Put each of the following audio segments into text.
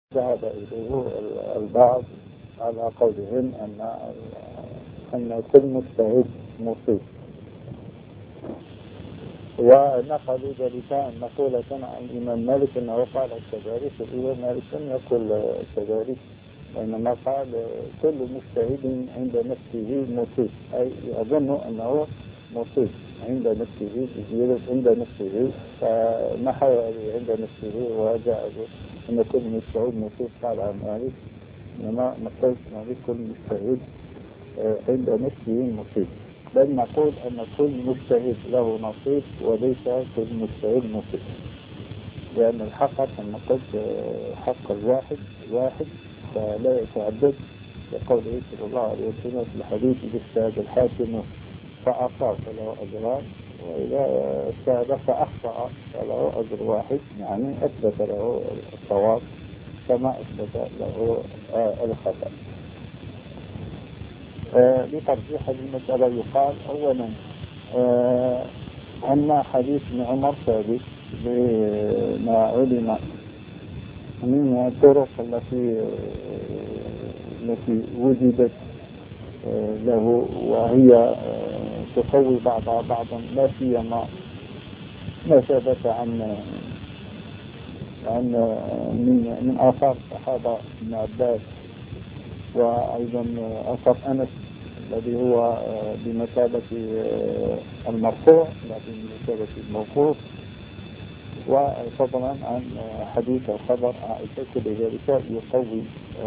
ذهب إليه البعض على قولهم أن كل مجتهد مصيب، ونقلوا ذلك مقولة عن الإمام مالك أنه قال كذلك، والإمام مالك لم يقل كذلك، وإنما قال كل مجتهد عند نفسه مصيب، أي يظن أنه مصيب عند نفسه، يجلس عند نفسه، فنحو عند نفسه وجاء أن كل مجتهد مصيب. قال عن مالك إنما نقول مالك كل مجتهد عند نفسه مصيب، بل نقول أن كل مجتهد له نصيب وليس كل مجتهد مصيب، لأن الحق كما قلت حق الواحد فلا يتعدد، لقوله صلى الله عليه وسلم في الحديث: إذا اجتهد الحاكم فأصاب فله أجران، وإذا اجتهد فأخطأ فله أجر واحد، يعني أثبت له الصواب كما أثبت له الخطأ. لترجيح المسألة يقال أولا أن حديث ابن عمر ثابت بما علم من الطرق التي وجدت له، وهي تقوي بعضها بعضا، لا سيما ما ثبت من آثار الصحابة ابن عباس، وأيضا أثر أنس الذي هو بمثابة المرفوع لا بمثابة الموقوف، وفضلا عن حديث الخبر عائشة، كل ذلك يقوي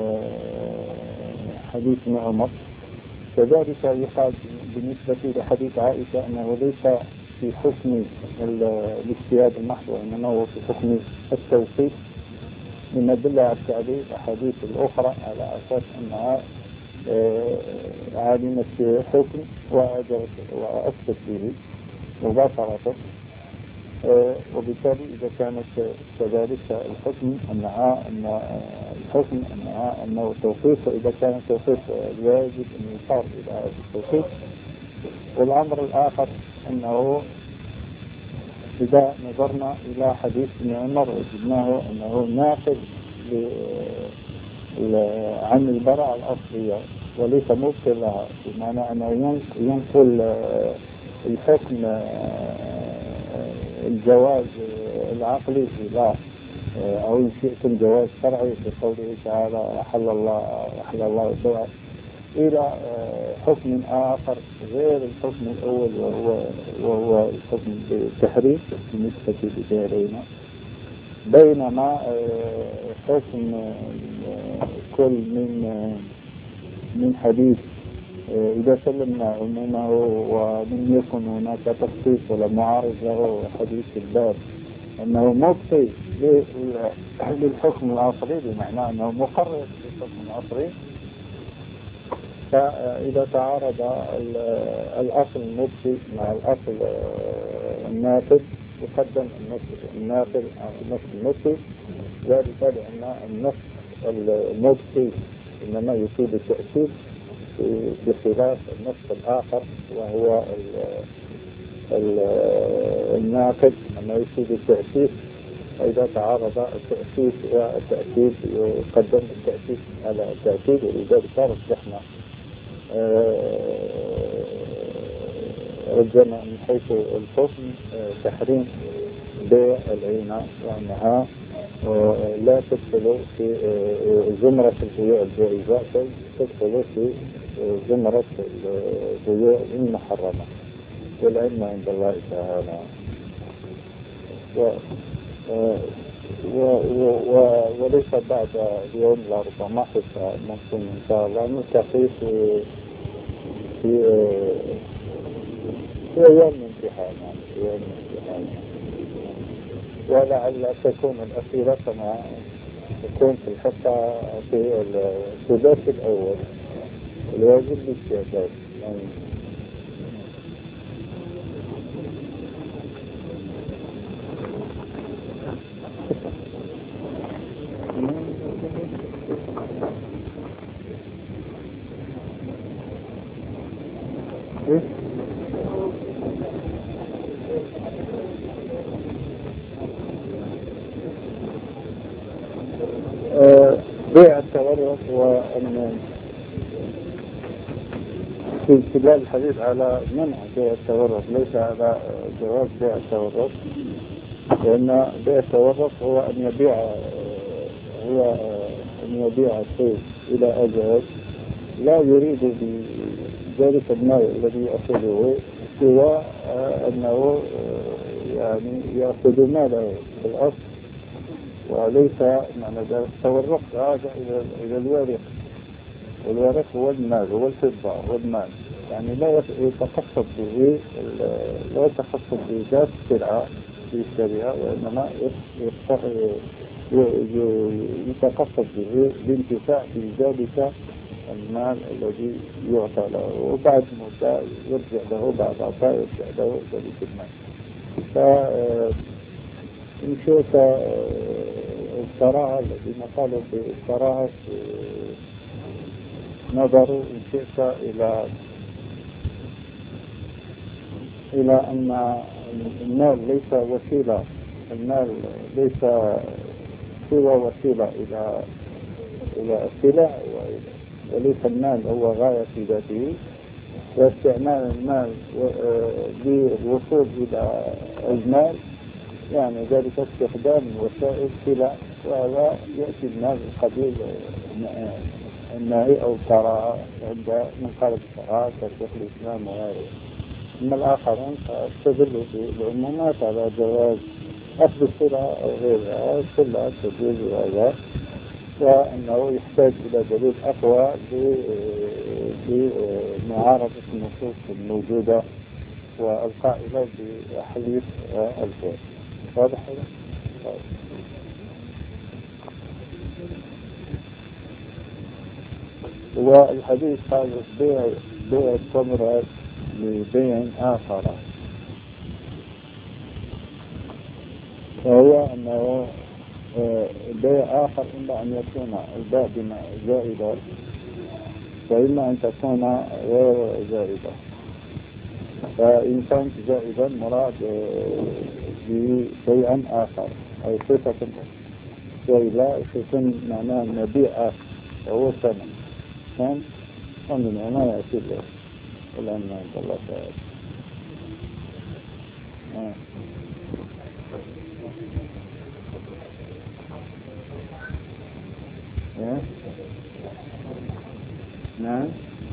حديث ابن عمر. كذلك يقال بالنسبة لحديث عائشة أنه ليس في حكم الاجتهاد المحض، وإنما هو في حكم التوقيف، مما دل على التعليل الأحاديث الأخرى على أساس أنها عالمة حكم وأثبت به مباشرة، وبالتالي إذا كانت كذلك الحكم أنه توقيف، وإذا كان التوقيف الواجب أن يصار إلى هذا التوقيف. والأمر الآخر أنه إذا نظرنا إلى حديث ابن عمر وجدناه أنه ناقل عن البراءة الأصلية وليس مبطل لها، بمعنى أنه ينقل الحكم الجواز العقلي إلى أو إن شئتم جواز شرعي بقوله تعالى: أحل الله البيع، إلى حكم آخر غير الحكم الأول وهو الحكم بالتحريم بالنسبة لدارينا. بينما حكم كل من حديث إذا سلمنا عمومه ولم يكن هناك تخصيص ولا معارض له حديث الباب أنه مبطل للحكم الأصلي، بمعنى أنه مقرر للحكم الأصلي، فإذا تعارض الأصل المبطل مع الأصل الناقض يقدم الناقض على النص المبطل، ذلك لأن النص المبطل إنما يفيد التأكيد بخلاف النص الآخر وهو الناقض أنه يفيد التأكيد. فإذا تعارض التأكيد والتأكيد يقدم التأكيد على التأكيد، ولذلك رجحنا من حيث الحكم تحريم بيع العينة، وأنها لا تدخل في زمرة البيوع الجائزة، بل تدخل في زمرة البيوع المحرمة، والعلم عند الله تعالى. وليس بعد اليوم لربما حتى ممكن إن شاء الله نلتقي في أيام الامتحان، ولعل تكون الأسئلة كما تكون في الحصة في السداس الأول الواجب للسيادات. التورط هو أن في استدلال الحديث على منع بيع التورط ليس على جواز بيع التورط، لأن بيع التورط هو أن يبيع الشيء إلى أجل لا يريد بذلك المال الذي يأخذه سوى أنه يعني يأخذ ماله بالأصل، وليس معنى ذلك التورق هذا إلى الوارث، والوارث هو المال، هو الفضة، هو المال، يعني لا يتخصص به ذات السلعة في الشريعة، وإنما يتخصص به الانتفاع بذلك المال الذي يعطى له، وبعد مدة يرجع له، بعد عطاء يرجع له ذلك المال. فإن شئت الصراحة الذين قالوا بالصراحة نظروا إن شئت إلى أن المال ليس وسيلة، المال ليس سوى وسيلة إلى السلع، وليس المال هو غاية في ذاته، واستعمال المال للوصول إلى المال يعني ذلك استخدام وسائل سلع، وهذا يأتي المال القبيل النهي أو الكراهة عند من قال بالكراهة كشيخ الإسلام وغيره. أما الآخرون فاستدلوا بالعمومات على جواز أخذ السلعة أو غيرها كلها تجوز هذا، وأنه يحتاج إلى دليل أقوى لمعارضة النصوص الموجودة والقائلة بتحليف البيع. واضح هذا؟ والحديث قال بيع التمر لبيع آخر، وهو أنه بيع آخر إما أن يكون البيع زائدة وإما أن تكون غير زائدة. فإن كانت زائدا مراد بشيئا آخر أو صفة زائدة يكون معناه نبيع آخر وهو ثمن كان ومن هنا يأتي له الآن عند الله تعالى. نعم.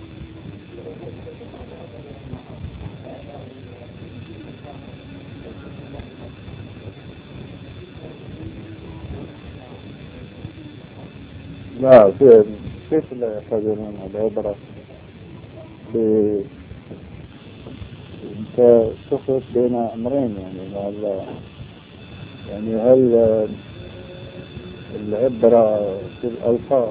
لا كيف لا يقدرون العبرة انت تخلط بين امرين، يعني هل العبرة في الألفاظ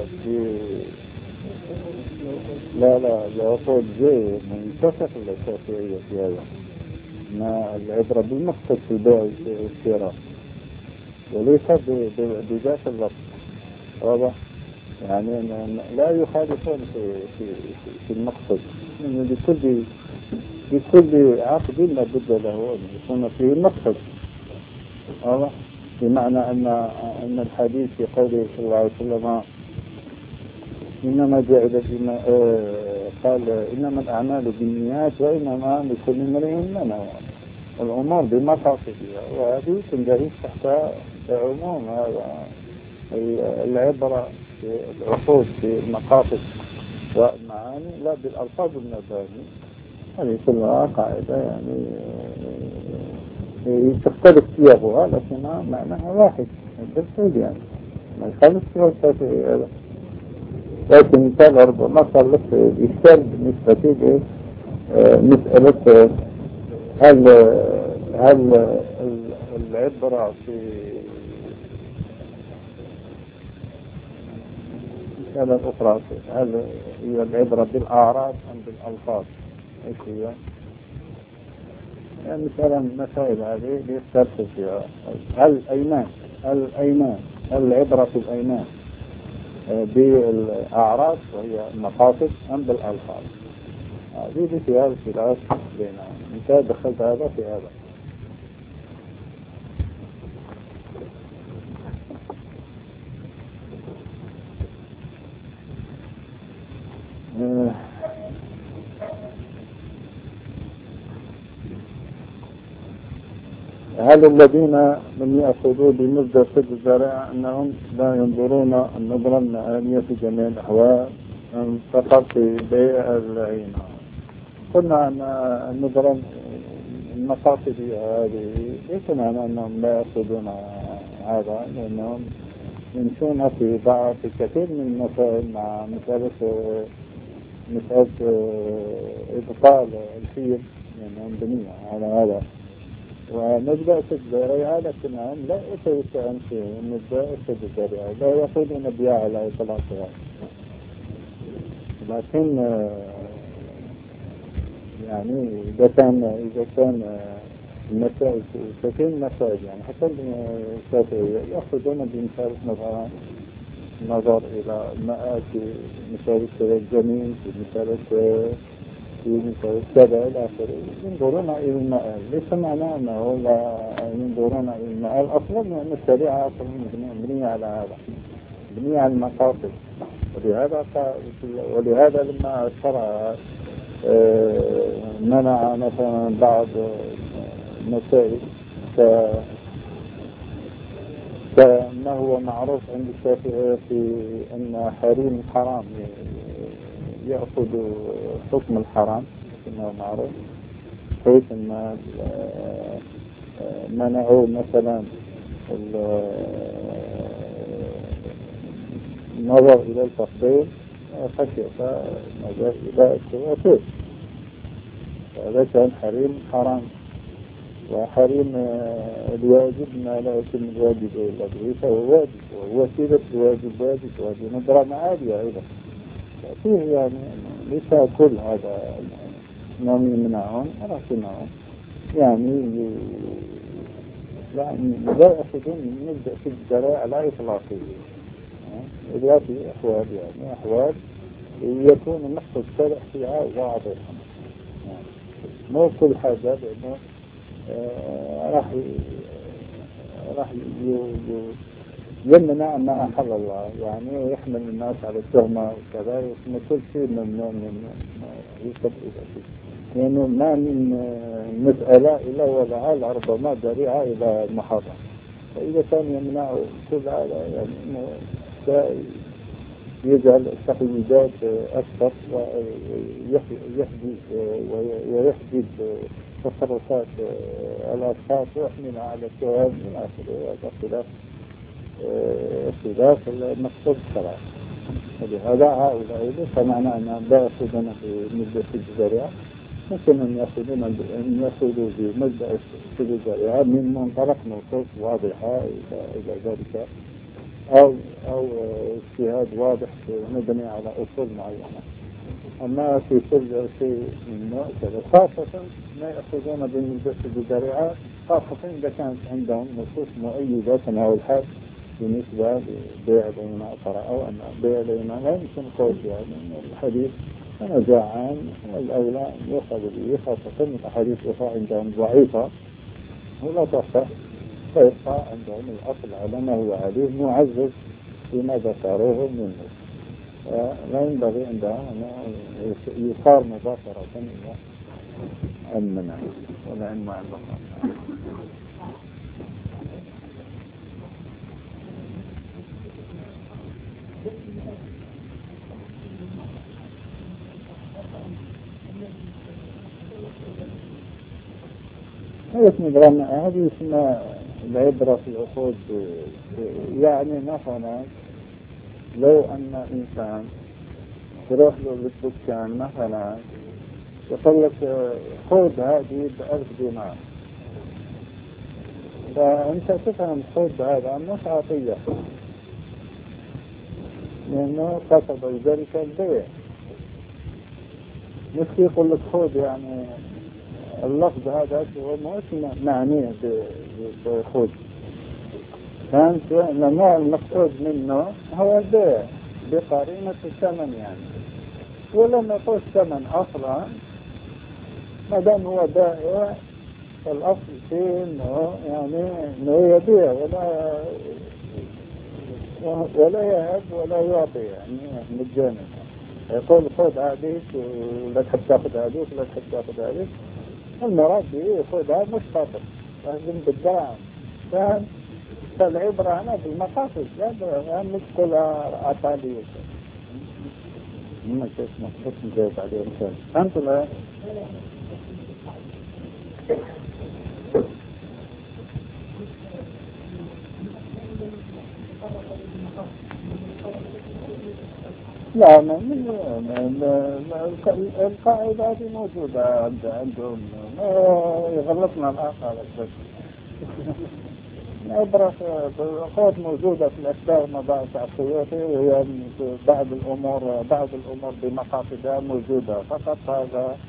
لا العقود زي منتصف الأساسية في هذا، ما العبرة بالمقصد في البيع والشراء وليس بذات اللفظ. واضح؟ يعني لا يخالفون في المقصد، يعني لكل عقد لابد له أن يكون فيه المقصد. واضح؟ بمعنى أن الحديث في قوله صلى الله عليه وسلم إنما جعل قال إنما الأعمال بالنيات وإنما لكل امرئ ما نوى، الأمور بمقاصدها، وهذه تندرج تحت عموم هذا العبرة في العقود في المقاصد والمعاني لا بالألفاظ والمباني. هذه كلها قاعدة يعني تختلف صيغها لكنها معناها واحد بالتالي، يعني ما يخالف صيغة هذا. لكن كان ربما صار لك إشكال بالنسبة لمسألة هل العبرة في مسألة أخرى، هل هي العبرة بالأعراض أم بالألفاظ؟ إيش هي؟ يعني مثلا المسائل هذه يختلف فيها. هل العبرة في الأيمان بالأعراض وهي المقاصد أم بالألفاظ؟ هذه فيها الخلاف بينهم. أنت دخلت هذا في هذا. هل الذين لم يأخذوا بمبدأ سد الذرائع أنهم لا ينظرون النظرة المآلية في جميع الأحوال فقط في بيع العين؟ قلنا أن النظرة المقاصدية هذه ليس معنى أنهم لا يأخذون هذا، لأنهم يمشون في كثير من المسائل مع مسألة إبطال الفيل، لأنهم بنية على هذا. ونبدأ في الذريعة لكنهم لا يتوسعون في نبدأ في الذريعة، لا يأخذون بها على إطلاقها. لكن يعني إذا كان المسائل كثير مسائل، يعني حتى الشافعية يأخذون بمثال مثلا النظر إلى مآتي مثال الجميل في مثال كذا إلى آخره، ينظرون إلى المآل. ليس معناه أنه لا ينظرون إلى المآل أصلا، لأن الشريعة أصلا مبنية على هذا، مبنية على المقاصد. ولهذا لما شرع منع مثلا بعض المسائل فما هو معروف عند الشافعية في أن حريم الحرام يأخذ حكم الحرام، إنه معروف، حيث أن منعوا مثلا النظر إلى التفضيل خشية النظر إلى التوافق، هذا كان حريم حرام. وحريم الواجب ما لا يتم الواجب إلا به فهو واجب، وهو وسيلة الواجب واجب، وهذه نظرة معالية أيضا. فيه يعني ليس كل هذا أنهم يمنعون، ولكنهم يعني لا يأخذون نبدأ في الذرائع على إطلاقه. إذا في أحوال يعني أحوال يكون النص الشرع فيها واضحا، مو كل حاجة لأنه راح يمنع ما أحل الله، يعني يحمل الناس على التهمة وكذا، ويسمى كل شيء ممنوع من يكتب إلى شيء، لأنه ما من مسألة إلا ولعل ربما ذريعة إلى المحرم. فإذا كان يمنع كل هذا يعني يجعل التقييدات أكثر ويحدد تصرفات الأشخاص ويحملها على التهم من آخره. هذا خلاف المقصود الشرعي. ولهذا هؤلاء ليس معنى أنهم لا يأخذون بمبدأ سد الذريعة، ممكن أن يأخذوا بمبدأ سد الذريعة من منطلق نصوص واضحة إلى ذلك، أو اجتهاد واضح مبني على أصول معينة. أما في كل شيء من كذا، خاصة ما يأخذون بالمبدأ بالذريعة، خاصة إذا كانت عندهم نصوص مؤيدة كما هو الحال بالنسبة لبيع الإيمان، أو أن بيع الإيمان لا يمكن قول فيها من الحديث أنا جاء عام، والأولى أن يؤخذ به، خاصة من الحديث أخرى عندهم ضعيفة ولا تصح، فيبقى عندهم الأصل على ما هو عليه معزز فيما ذكروه منه. لا ينبغي عندهم أن يصار مباشرة إلى المنع ولا علم عند الله. هذه اسمها العبرة في العقود. يعني مثلا لو أن إنسان يروح له للدكان مثلا يقول لك خذ هذه ب1000 دينار، فأنت تفهم خذ هذا مش عطية، لأنه قصد ذلك البيع، مش يقول لك خذ، يعني اللفظ هذا هو مش معنيه بخذ، فهمت؟ لأنه المقصود منه هو البيع بقرينة الثمن، يعني ولما يقول الثمن أصلا ما دام هو بائع فالأصل فيه إنه يعني إنه يبيع ولا يهب ولا يعطي، يعني مجانا. يقول خذ هذه ولا تحب تاخذ هذه ولا تحب تاخذ هذه، المراد به خذها مش خاطر، لازم بالدراهم. فالعبرة هنا بالمقاصد، لا مش كل أطالية مش اسمه بس نجاوب عليه مثال. فهمتوا لا؟ لا القاعدة هذه موجودة عندهم، يغلطنا الآخر بس. العبرة بالقوات موجودة في الأسباب مباحث السيوطي، وهي بعض الأمور بمقاصدها موجودة، فقط هذا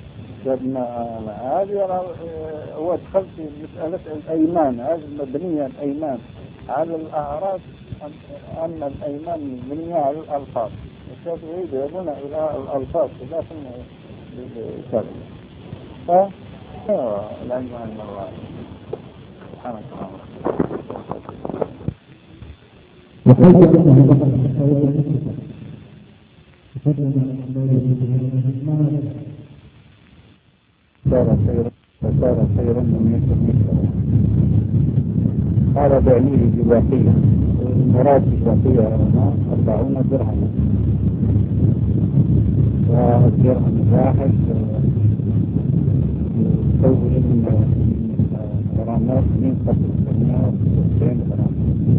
هذه هو دخل في مسألة الأيمان، هذه مبنية الأيمان على الأعراض، أما الأيمان مبنية على الألفاظ. الشافعي يذهبون إلى الألفاظ لكن الكلمة لا إله إلا الله سبحانه وتعالى. فصار خيرا من مثله. قال بعينه بواقية، المراد بواقية 40 درهما، والدرهم الواحد يسوي غرامات من قبل 200 غرام.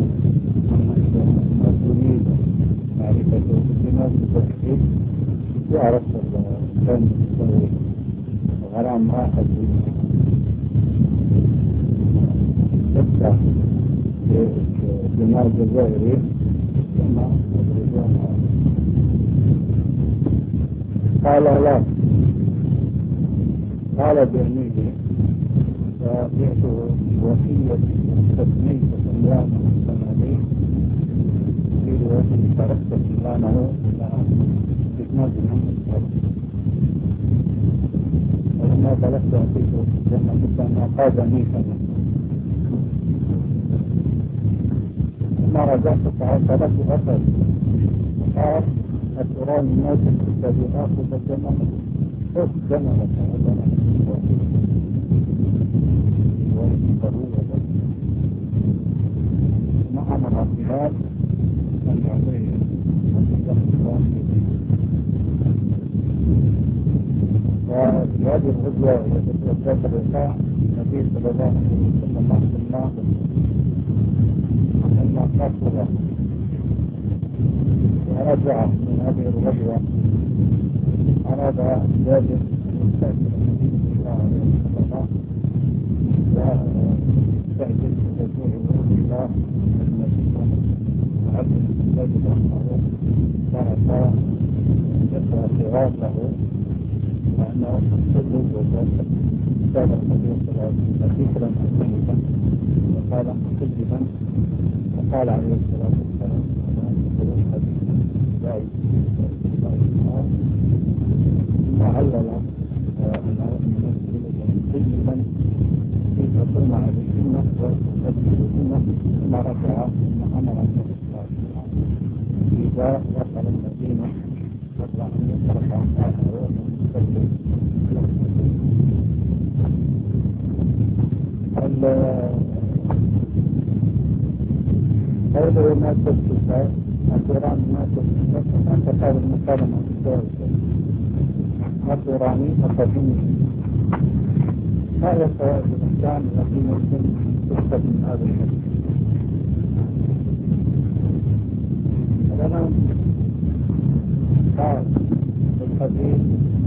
أما تريد معرفة الناس بالتحقيق يعرف كم يسوي غرام واحد يفتح دينار جزائري ثم يضربونها. قال لا، قال بعينه فبعته وصية تسمية سلمان الثماني في رواية تركت سلمانه إلى إسناد محمد، ولما بلغت أعطيته لما كنت أن أقاضني كذا. لما رجعت فعطلت أثر قال القرآن الناجم الذي آخذ الجمع خذ جمعك هذا ما أمر الخلاف أن يعطيه وفي هذه الغزوة يتوسط الرقاع النبي صلى الله عليه وسلم لما قصر ورجع من هذه الغزوة أراد ذلك يستأجر النبي صلى الله عليه وسلم ويستأجر رجوعه إلى المدينة وعبد الزيد رحمه فرسا يسرى صراطه لأنه سجد وجد كان النبي صلى الله عليه وسلم ذكرا حسيبا وقال مكذبا، وقال عليه الصلاة والسلام لا ثم علل أنه مكذبا كيف صنع بالسنة وتكذبهن ثم رفع ثم أمر النبي صلى الله عليه وسلم إذا وصل المدينة يطلع أن يترك آخر ويستجد قوله ما تستفاد القرآن ما تستفاد أنت قال المقارنة بالسؤال القرآني أقدمي ما هي الفوائد الإسلام التي ممكن تستفاد من هذا الحديث؟ لنا قال الحديث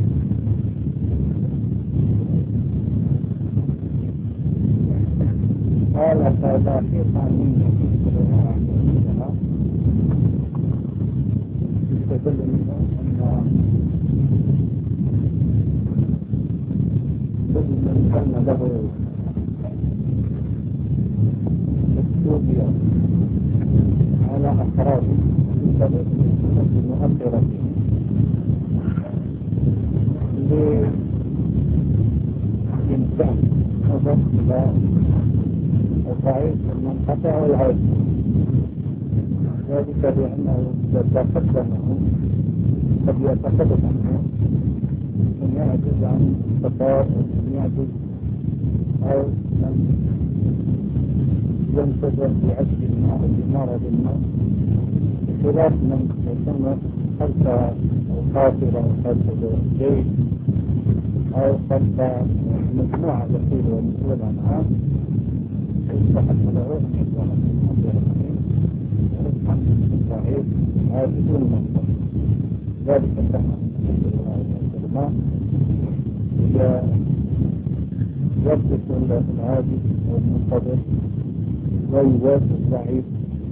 قال فذاكر من صلى الله عليه وسلم يستدل منه أن كان له استوديو على أفراد المؤثرة لإنسان نظر إلى الضعيف المنقطع والعيب، ذلك بأنه إذا تقدمه قد يتقدم عنه من يعجز عن التطار، من يعجز أو من ينتظر بعجل الماء بمرض الماء، بخلاف من يتم خلف قاطرة أو خلف جيش أو خلف مجموعة كثيرة ومسؤول عنها، يصبح له أن يكون ضعيف هذا بدون منطق. ذلك كان العلماء يضبط العادي والمنتظر ويوافق الضعيف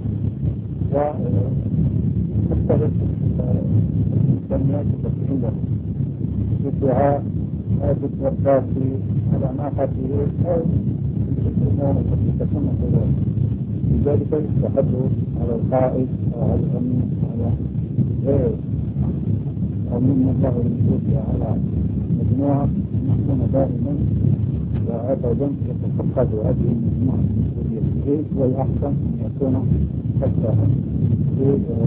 ومختلف الإمكانيات التي عنده بالدعاء أو بالوقات على ناقته أو الأمور التي تكون كذلك. لذلك يستحب على القائد أو على الأمين على غير أمين الله المسؤول على مجموعة يكون دائما وأبدا يتفقد هذه المجموعة المسؤولية، والأحسن أن يكون خلفها في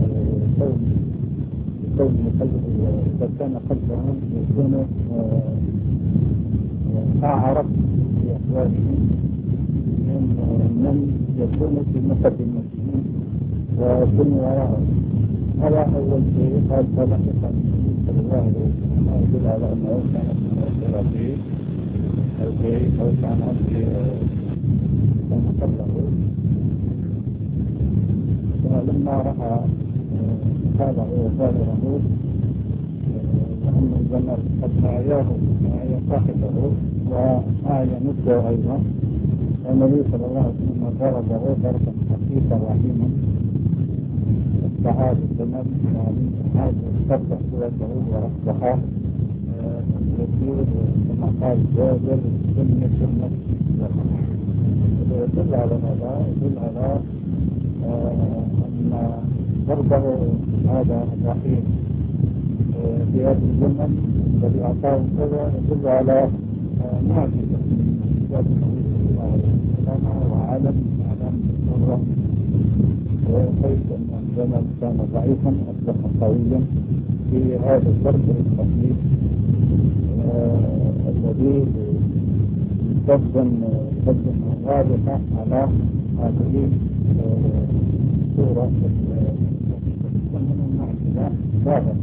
كون إذا كان خلفهم يكون أعرف في أحوالهم من يكون في مقدمتهم ويكون وراءهم. هذا أول شيء قال صلى الله عليه وسلم يدل على أنه كان من الثلاثين أو كان قبله. فلما رأى هذا وظاهره وأن الزمر قد أعياه وأعيا صاحبه وأعيا مثله أيضا، والنبي صلى الله عليه وسلم ضربه ضربا خفيفا رحيما استعاد الزمن يعني هذا استفتح قوته وأصبح يسير كما قال جابر سنة يدل على ماذا؟ يدل على أن ضربه هذا الرحيم في هذا الزمن الذي أعطاه كذا يدل على معجزة من كتاب النبي صلى الله عليه وسلم وعالم من أعلام القدرة، وكيف أن الزمن كان ضعيفا أصبح قويا في هذا الضرب الخفيف الذي يقدم واضحة على هذه الصورة من المعجزة ظاهرة.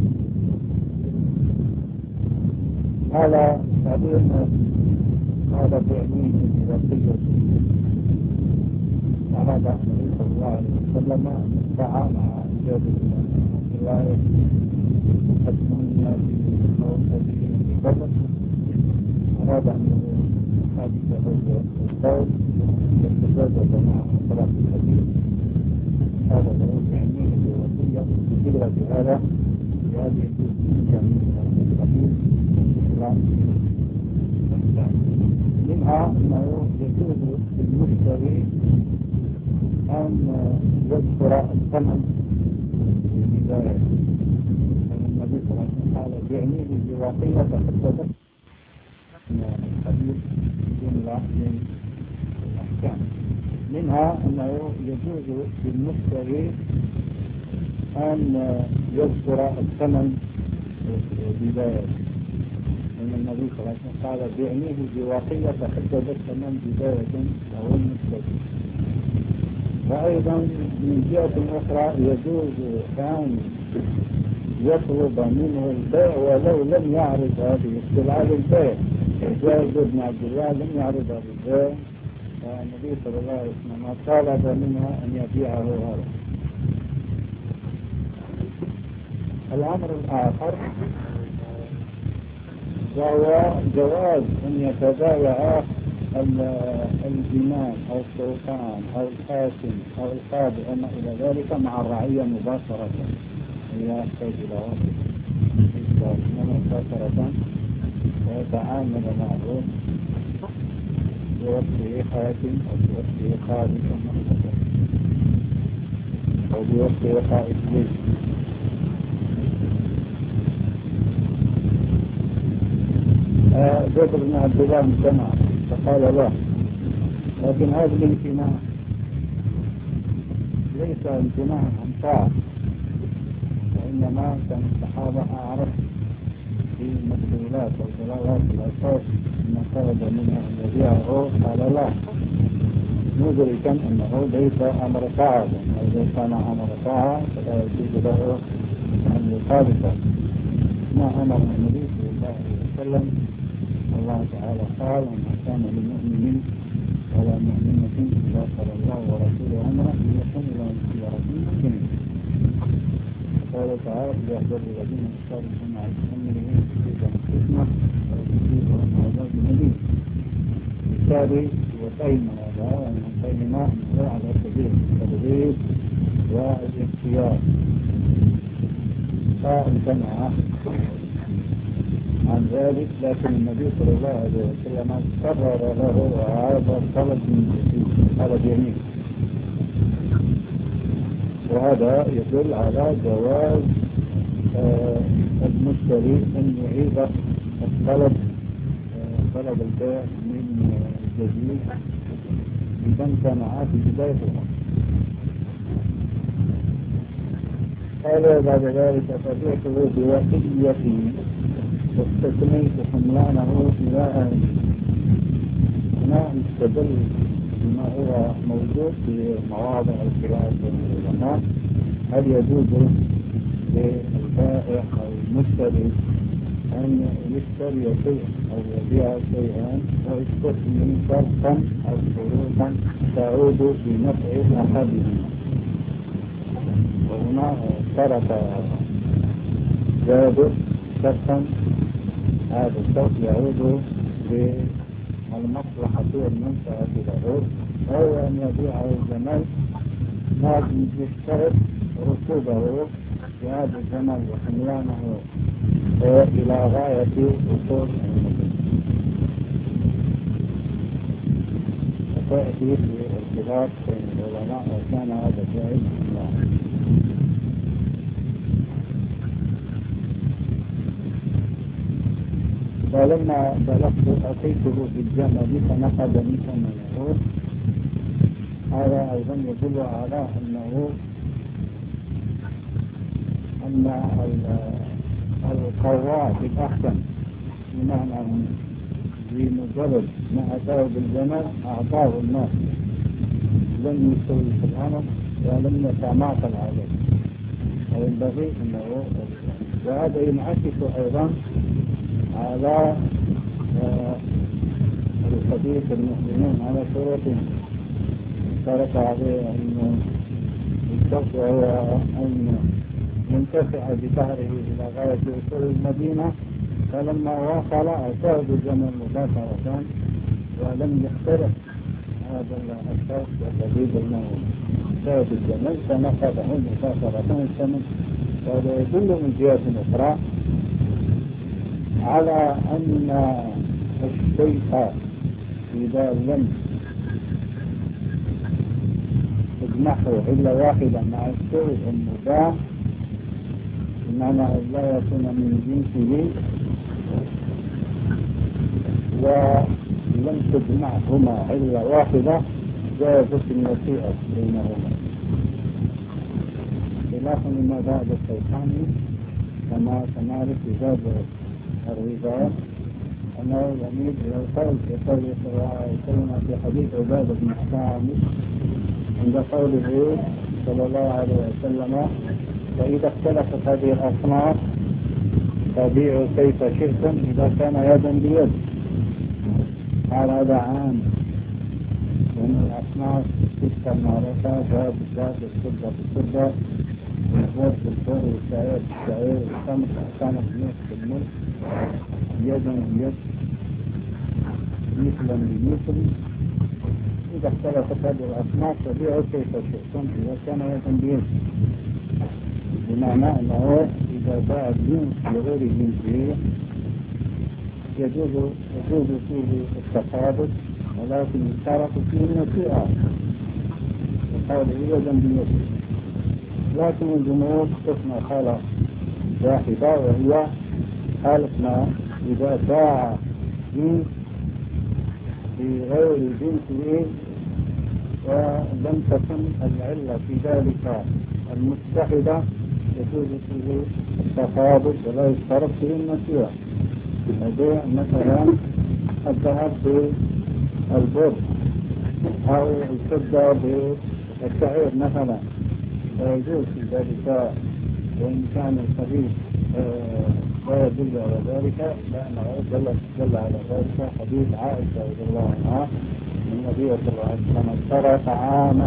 هذا تعبير هذا بعلمه بوصية أراد النبي صلى الله عليه وسلم أن يدفع مع جابر بن عبد الله حكمنا في بدر، أراد أن يحادث القول يتزوج مع صلاة الحديث. هذا له بعلمه بوصية بقدرة هذا بهذه الجزئية من الحديث منها أنه يجوز للمشتري أن يذكر الثمن في البداية، النبي صلى الله عليه وسلم قال بيعنيه بواقية تحدثت الحديث جملة من الأحكام. منها أنه يجوز للمشتري أن يذكر الثمن في البداية، أن النبي صلى الله عليه وسلم قال بيعنيه بواقية تحدثت الثمن بداية أو المشتري. وأيضا من جهة أخرى يجوز أن يطلب منه البيع ولو لم يعرض هذه السلعة للبيع. جابر بن عبد الله لم يعرض هذا البيع، فالنبي صلى الله عليه وسلم طلب منه أن يبيعه هذا. الأمر الآخر جواز أن يتبايع الإمام أو السلطان أو الحاكم أو القاضي وما إلى ذلك مع الرعية مباشرة، لا يحتاج إلى مباشرة ويتعامل معه بوصفه حاكم أو بوصفه قاضي أو بوصفه قائد جيش. جابر بن عبد الله امتنع فقال لا، لكن هذا الامتناع ليس امتناعا عن طاعة، وإنما كان الصحابة أعرف في مسؤولات أو ضرورات الأساس ما طلب منه أن يبيعه قال لا، مدركا أنه ليس أمر طاعة، وإذا كان أمر طاعة فلا يجوز له أن يخالفه. ما أمر النبي صلى الله عليه وسلم الله تعالى قال: وما كان لمؤمن ولا مؤمنة إذا قضى الله ورسوله أمرا أن يكون لهم خيرة من أمرهم. قال تعالى: ليحذر الذين يخالفون عن أمره تصيبهم فتنة أو يصيبهم عذاب أليم. بالتالي وفهم هذا ومن فهم أنه على سبيل التدريب والاختيار، فامتنع عن ذلك، لكن النبي صلى الله عليه وسلم قرر له هذا الطلب من جديد، طلب يمين، وهذا يدل على جواز المشتري أن يعيد الطلب، طلب البيع من جديد إذا امتنع في بداية الأمر. قال بعد ذلك: فبعته بوصيتي واستثنيت حملانه إلى أهله. هنا يستدل بما هو موجود في مواضع الخلاف بين العلماء: هل يجوز للبائع أو المشتري أن يشتري شيئا أو يبيع شيئا ويستثني شرطا أو شروطا تعود بنفع أحدهما. وهنا اشترط جابر شرطا، هذا الشرط يعود بالمصلحة والمنفعة له، أو أن يبيع الجمل ما يشترط ركوبه في هذا الجمل وحملانه إلى غاية وصول المدينة. وتأتي في الخلاف بين العلماء وكان هذا جائز الله. ولما بلغت أتيته بالجمل فنقضني ثمنه. هذا أيضا يدل على أن القراء بالأحسن، بمعنى بمجرد ما أتاه بالجمل أعطاه الناس، لم يستوي في الأمر ولم يتماطل عليه، وينبغي أنه، وهذا ينعكس أيضا على الحديث المسلمين على شروطهم. اشترط عليه أن الشرط هو أن ينتفع بظهره إلى غاية وصول المدينة، فلما وصل أتاه بالجمل مباشرة ولم يختلف هذا الشرط الذي بينه. أتاه بالجمل فنقضه مباشرة الثمن. وهذا يدل من جهة أخرى على أن الشيء إذا لم تجمعه إلا واحدا مع الشيء المباح، بمعنى لا يكون من جنسه، ولم تجمعهما إلا واحدة، جازت النسيئة بينهما، خلافا لما بعد الشيطاني كما سنعرف في باب الربا أنه يميل إلى القول كقوله صلى الله عليه وسلم في حديث عبادة بن الصامت عند قوله صلى الله عليه وسلم: فإذا اختلفت هذه الأصناف فبيعوا كيف شئتم إذا كان يدا بيد. قال هذا عام، وأن الأصناف تذكر معرفة: باب بالباب، الفضة بالفضة، الزر بالزر، والشعير بالشعير، الخمر كانت ملك بالملك، يدا بيد، مثلا بمثل. إذا اختلفت هذه الأصناف فبيعوا كيف شئتم إذا كان يدا بيد، بمعنى أنه إذا باع الجنس لغير جنسه يجوز فيه التقابض، ولكن يشترط فيه النسيئة وقوله يدا بيد. لكن الجمهور تسمى حالة واحدة، وهي حالة ما إذا باع جنس بغير جنسه ولم تكن العلة في ذلك المتحدة يجوز فيه التفاضل ولا يشترط فيه النسيئة. مثلا الذهب بالبر أو الكبدة بالشعير مثلا، فيجوز في ذلك وإن كان الحديث لا يدل على ذلك، لأنه دل على ذلك حديث عائشة رضي الله عنها النبي صلى الله عليه وسلم اشترى طعاما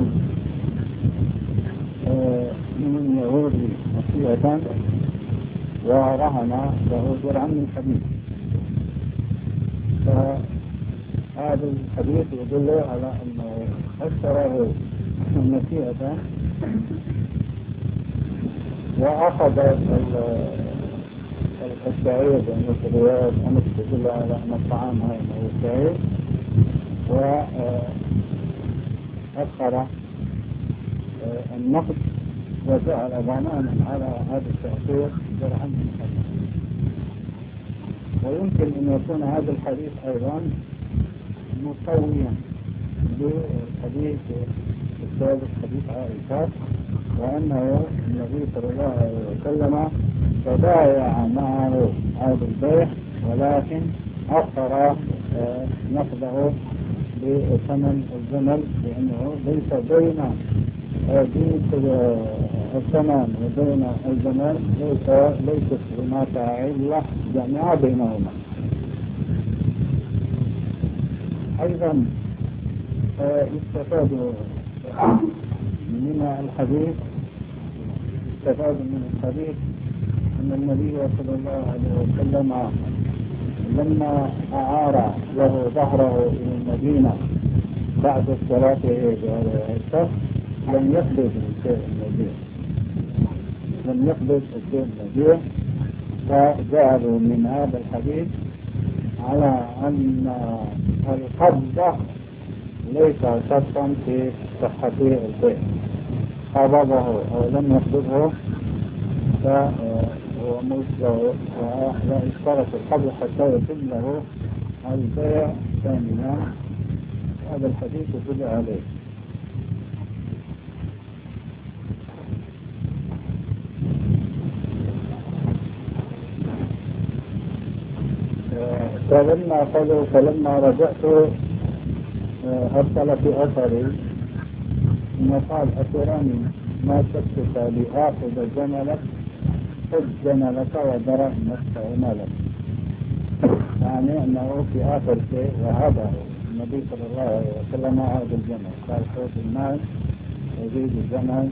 من يهود مسيحة ورهن له درعا من حديد. فهذا الحديث يدل على أنه اشتراه مسيحة وأخذ الشعير بين الروايات أن تدل على أن الطعام هذا هو الشعير، وأخر النقد وجعل ضمانا على هذا التأثير درعا من حديد. ويمكن أن يكون هذا الحديث أيضا مقويا للحديث السابق حديث عائشة، وأنه النبي صلى الله عليه وسلم تبايع معه هذا البيع ولكن أخر نقده بثمن الجمل، لأنه ليس بين الثمن وبين الجمل ليست هناك علة جامعة بينهما. أيضا يستفاد من الحديث أن النبي صلى الله عليه وسلم لما أعار له ظهره إلى المدينة بعد الصلاة العشاء لم يقبض الشيء المبيع، فجعلوا من هذا الحديث على أن القبضة ليس شرطا في صحة البيع، قبضه أو لم يقبضه فهو مجزء، ولا يشترط القبض حتى يتم له البيع ثانيا. هذا الحديث يدل عليه. فلما رجعت أرسل في أثري ثم قال أتراني ما شكك لآخذ جملك، خذ جملك ودرهمك ومالك. يعني أنه في آخر شيء وهذا النبي صلى الله عليه وسلم عاد الجمل، قال خذ المال وزيد الجمل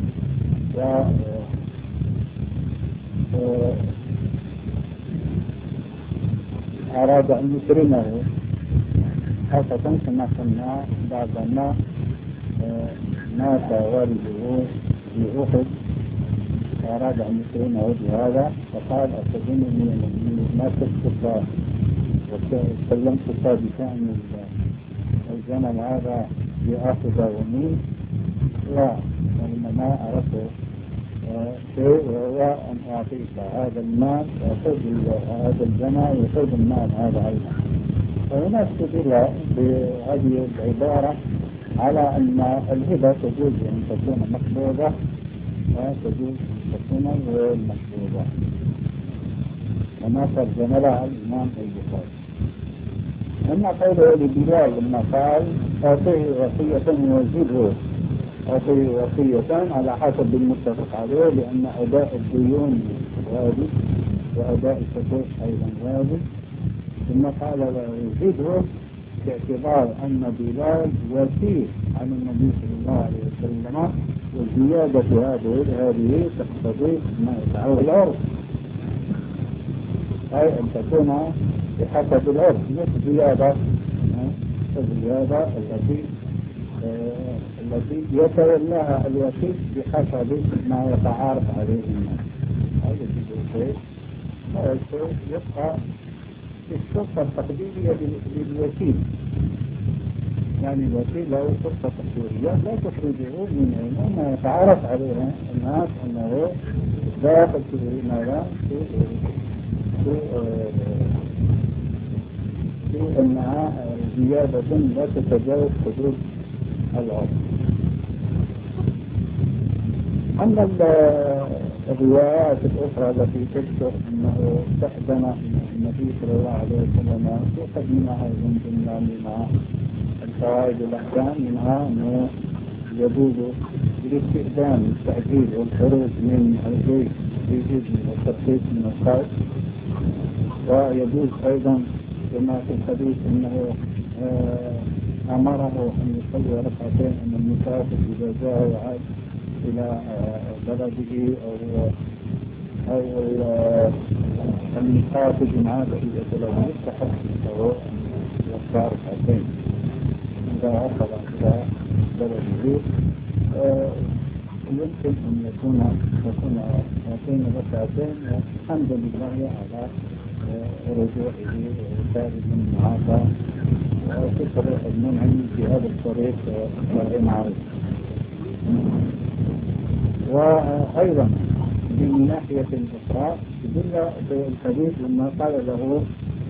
أراد أن يكرمه، خاصة كما قلنا بعدما مات والده في أحد أراد أن يكرمه بهذا، فقال أتظنني ما تذكر وسلمت بشأن الجمل هذا لآخذ ومين؟ لا، وإنما أردت شيء وهو أن أعطيك هذا المال وخذ هذا الجمل وخذ المال هذا أيضا. فهنا استدل بهذه العبارة على أن الهبة تجوز أن تكون مقبوضة وتجوز أن تكون غير مقبوضة، وما ترجم لها الإمام البخاري. أما قوله لبلال لما قال أعطيه وصية وزده، أعطيه وصية على حسب المتفق عليه، لأن أداء الديون واجب وأداء الحقوق أيضا واجب. ثم قال وزده باعتبار أن بلال وسيء عن النبي صلى الله عليه وسلم، والزيادة هذه تقتضي ما يدعوه العرف، أي أن تكون بحسب العرف، مش زيادة الزيادة التي يتولاها الوكيل بحسب ما يتعارف عليه الناس. هذا الشيء يبقى في السلطة التقديرية للوكيل، يعني الوكيل له سلطة تقديرية لا تخرجه من علم ما يتعارف عليه الناس أنه داخل في ماذا في أنها زيادة لا تتجاوز حدود العرف. أما الروايات الأخرى التي تذكر أنه استخدم النبي صلى الله عليه وسلم يقدمها من ضمن فوائد الأحكام منها أنه يجوز بالاستئذان التأكيد والخروج من البيت بإذن والترخيص من الخارج. ويجوز أيضا كما في الحديث أنه أمره أن يصلي ركعتين أن المسافر إذا جاء وعاد إلى بلده أو إلى المسافر إن عاد إلى بلده يستحق له أن يصلي ركعتين إذا وصل إلى بلده. يمكن أن يكون هاتين ركعتين الحمد لله على رجوعه خارج من معافى وكثر المنعم في هذا الطريق غير معروف. وأيضا من ناحية أخرى يدل الحديث لما قال له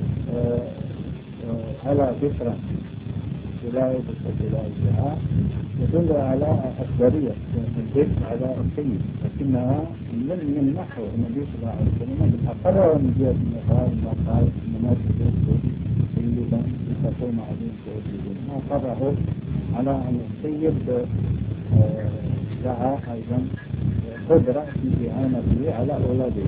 على فكرة ولاية الولاية يدل على أفضلية الذكر على السيد، لكنها من نحو النبي صلى الله عليه وسلم أقرر من جهة النقاء ما قال إنما تدرسوا سيدا تقوم عليهم سيدين، ما قرره على أن السيد لها أيضا قدرة في إعانته على أولاده.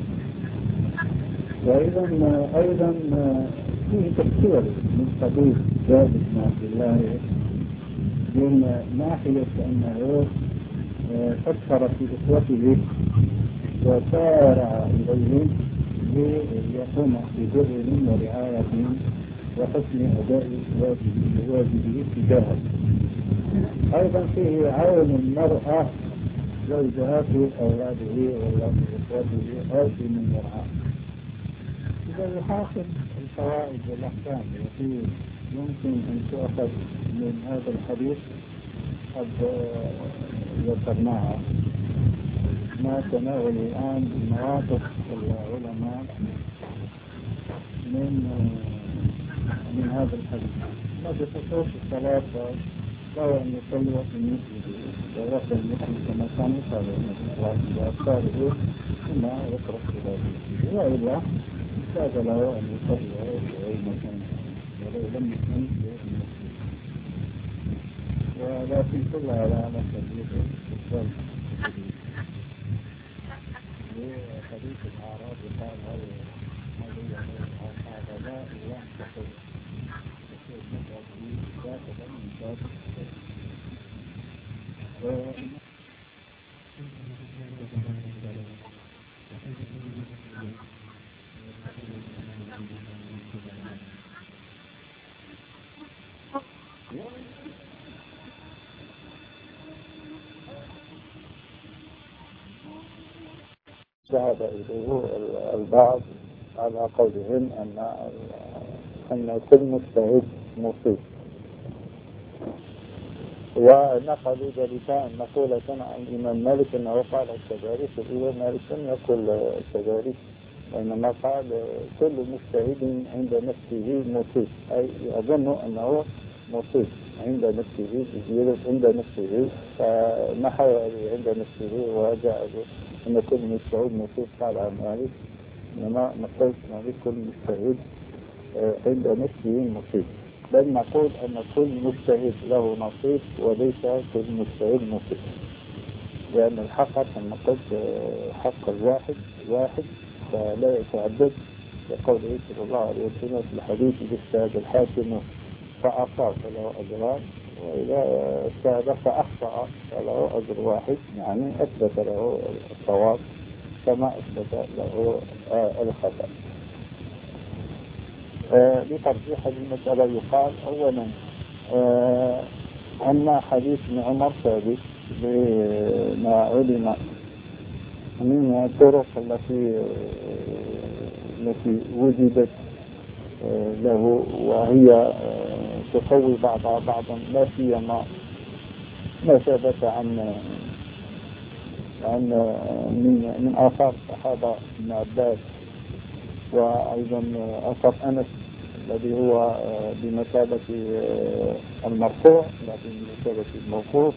وأيضا فيه تفسير من قبيل جابر بن عبد الله من ناحية أنه فكر في إخوته وسارع إليهم ليقوم ببرهم ورعايتهم وحسن أداء واجبه تجاهه. أيضا فيه عون المرأة زوجها في أولاده وأولاد إخوته أو في من يرعاه. إذا يحاصل الفوائد والأحكام التي يمكن أن تؤخذ من هذا الحديث قد ذكرناها. ما تناول الآن مواقف العلماء من هذا الحديث. ما بخصوص الصلاة لا أن يصلي في المسجد ويصل المسجد كما كان يصلي المسجد وأفكاره ثم يترك إلى المسجد، وإلا احتاج له أن يصلي في أي مكان ولو لم يكن في المسجد. ولكن كلها على سبيل الاستقبال لحديث الأعراب قال هذا لا ينتقل يصير مجازي ذاك من ذات ذهب إليه البعض على قولهم أن كل مجتهد مصيب، ونقلوا ذلك مقولة عن الإمام مالك أنه قال الكباري الإمام مالك لم يقل الكباري، وإنما قال كل مجتهد عند نفسه مصيب، أي أظن أنه مصيب عند نفسه بزيادة عند نفسه، فنحو عند نفسه وجاء أن كل مجتهد مصيب قال عن مالك، إنما نقول مالك كل مجتهد عند نفسه مصيب، بل نقول أن كل مجتهد له نصيب وليس كل مجتهد مصيب، لأن الحق كما قلت حق الواحد فلا يتعدد، لقوله صلى الله عليه وسلم في الحديث اجتهد الحاكم فأصاب فله أجران وإذا اجتهد فأخطأ فله أجر واحد، يعني أثبت له الصواب كما أثبت له الخطأ. لترجيح المسألة يقال أولا أن حديث ابن عمر ثابت بما علم من الطرق التي وجدت له، وهي تقوي بعضها بعضا، لا سيما ما ثبت عن من آثار الصحابة ابن عباس، وأيضا أثر أنس الذي هو بمثابة المرفوع لا بمثابة الموقوف،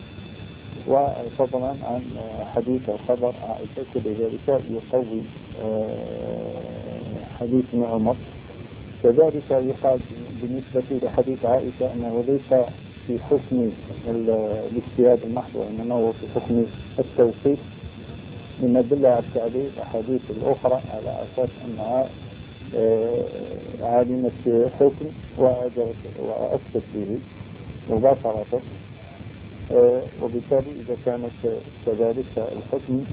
وفضلا عن حديث الخبر عائشة، كل ذلك يقوي حديث ابن عمر. كذلك يقال بالنسبة لحديث عائشة أنه ليس في حكم الاجتهاد المحض وإنما هو في حكم التوقيف، مما يدل على التعليل الأحاديث الأخرى على أساس أنها عالمة حكم وأفتت به مباشرة. وبالتالي إذا كانت كذلك الحكم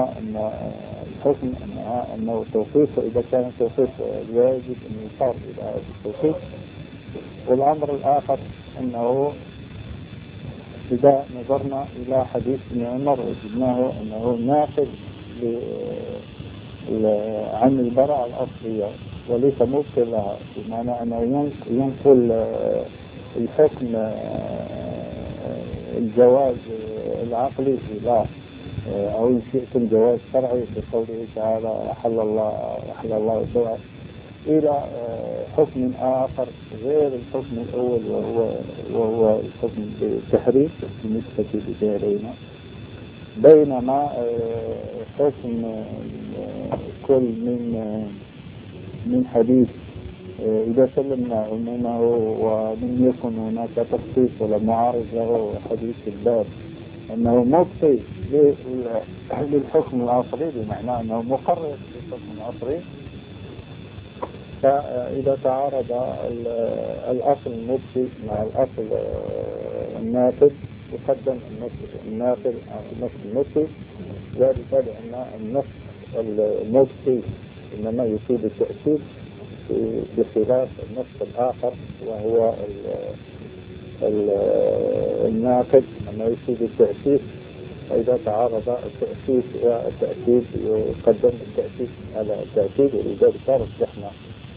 أنه توقيف، وإذا كان التوقيف لا يجب أن يصار إلى هذا التوقيف. والأمر الآخر أنه إذا نظرنا إلى حديث ابن عمر وجدناه أنه ناقل عن البراءة الأصلية وليس مبطل لها، بمعنى أنه ينقل الحكم الجواز العقلي إلى أو إن شئتم جواز شرعي بقوله تعالى أحل الله البيع إلى حكم آخر غير الحكم الأول وهو الحكم بالتحريم بالنسبة لغيرنا. بينما حكم كل من حديث إذا سلمنا عمومه ولم يكن هناك تخصيص ولا معارض له حديث الباب أنه مبطل للحكم العصري، بمعنى أنه مقرر للحكم العصري. فإذا تعارض الأصل المبطل مع الأصل الناقض يقدم الناقض على النص المبطل، ذلك لأن النص المبطل إنما يفيد التأكيد بخلاف النص الآخر وهو الناقض إنما يفيد التأكيد. فإذا تعارض التأكيد والتأكيد يقدم التأكيد على التأكيد، ولذلك رجحنا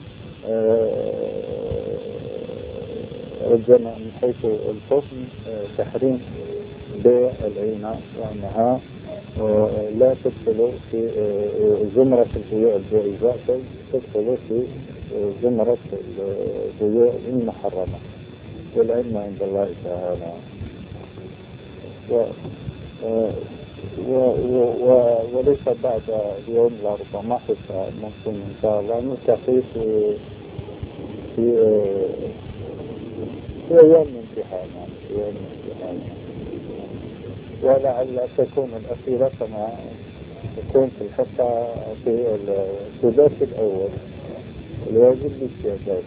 رجعنا من حيث الحكم تحريم بيع العينة وأنها لا تدخل في زمرة البيوع الجائزة، بل تدخل في زمرة البيوع المحرمة، والعلم عند الله تعالى. وليس بعد اليوم لربما حتى ممكن إن شاء الله نلتقي في يوم الامتحان، ولعل تكون الأخيرة كما تكون في الحصة في السداس الأول الواجب بالاستعداد.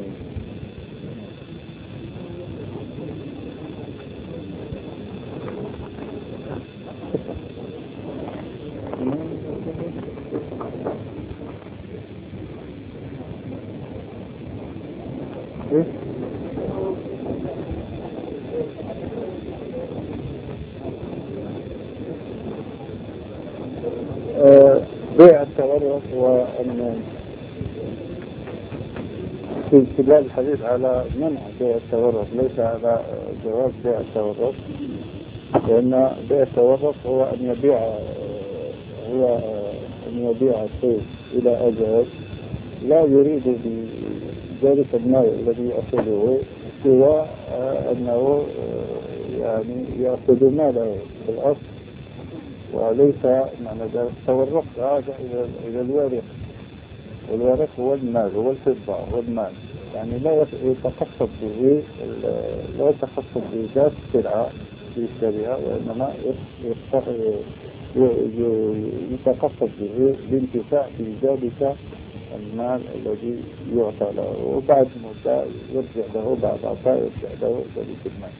بيع التورق، وأن في استدلال الحديث على منع بيع التورق ليس على جواز بيع التورق، لأن بيع التورق هو أن يبيع الشيء إلى أجل لا يريد بذلك المال الذي يأخذه سوى أنه يعني يأخذ ماله في الأصل، وليس معنى ذلك التورق هذا إلى الوارث، والوارث هو المال، هو الفضة، هو المال، يعني لا يتخصص به ذات السلعة يشتريها، وإنما يتخصص به الانتفاع بذلك المال الذي يعطى له، وبعد مدة يرجع له، بعد عطاء يرجع له ذلك المال.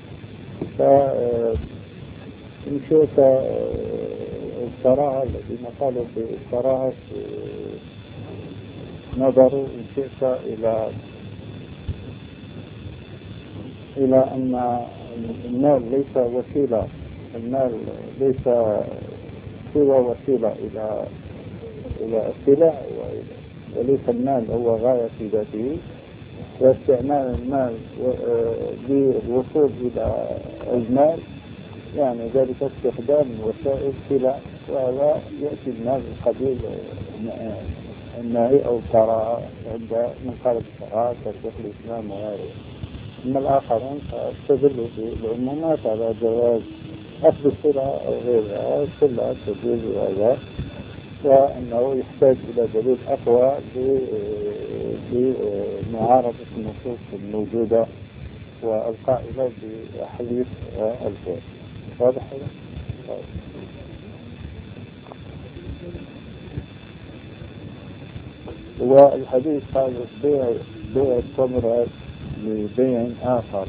فإن شئت الصراحة الذين قالوا بالصراحة نظروا إن شئت إلى أن المال ليس وسيلة، المال ليس سوى وسيلة إلى السلع، وليس المال هو غاية في ذاته، واستعمال المال للوصول إلى المال يعني ذلك استخدام وسائل سلع، وهذا يأتي المال القبيل النهي أو الكراهة عند من قال الكراهة كشيخ الإسلام وغيره. أما الآخرون فاستدلوا بالعمومات على جواز أخذ السلعة أو غيرها، السلعة تجوز هذا، وأنه يحتاج إلى دليل أقوى بمعارضة النصوص الموجودة والقائلة بحديث الفعل. واضح هذا؟ طيب. والحديث قال بيع التمر لبيع آخر،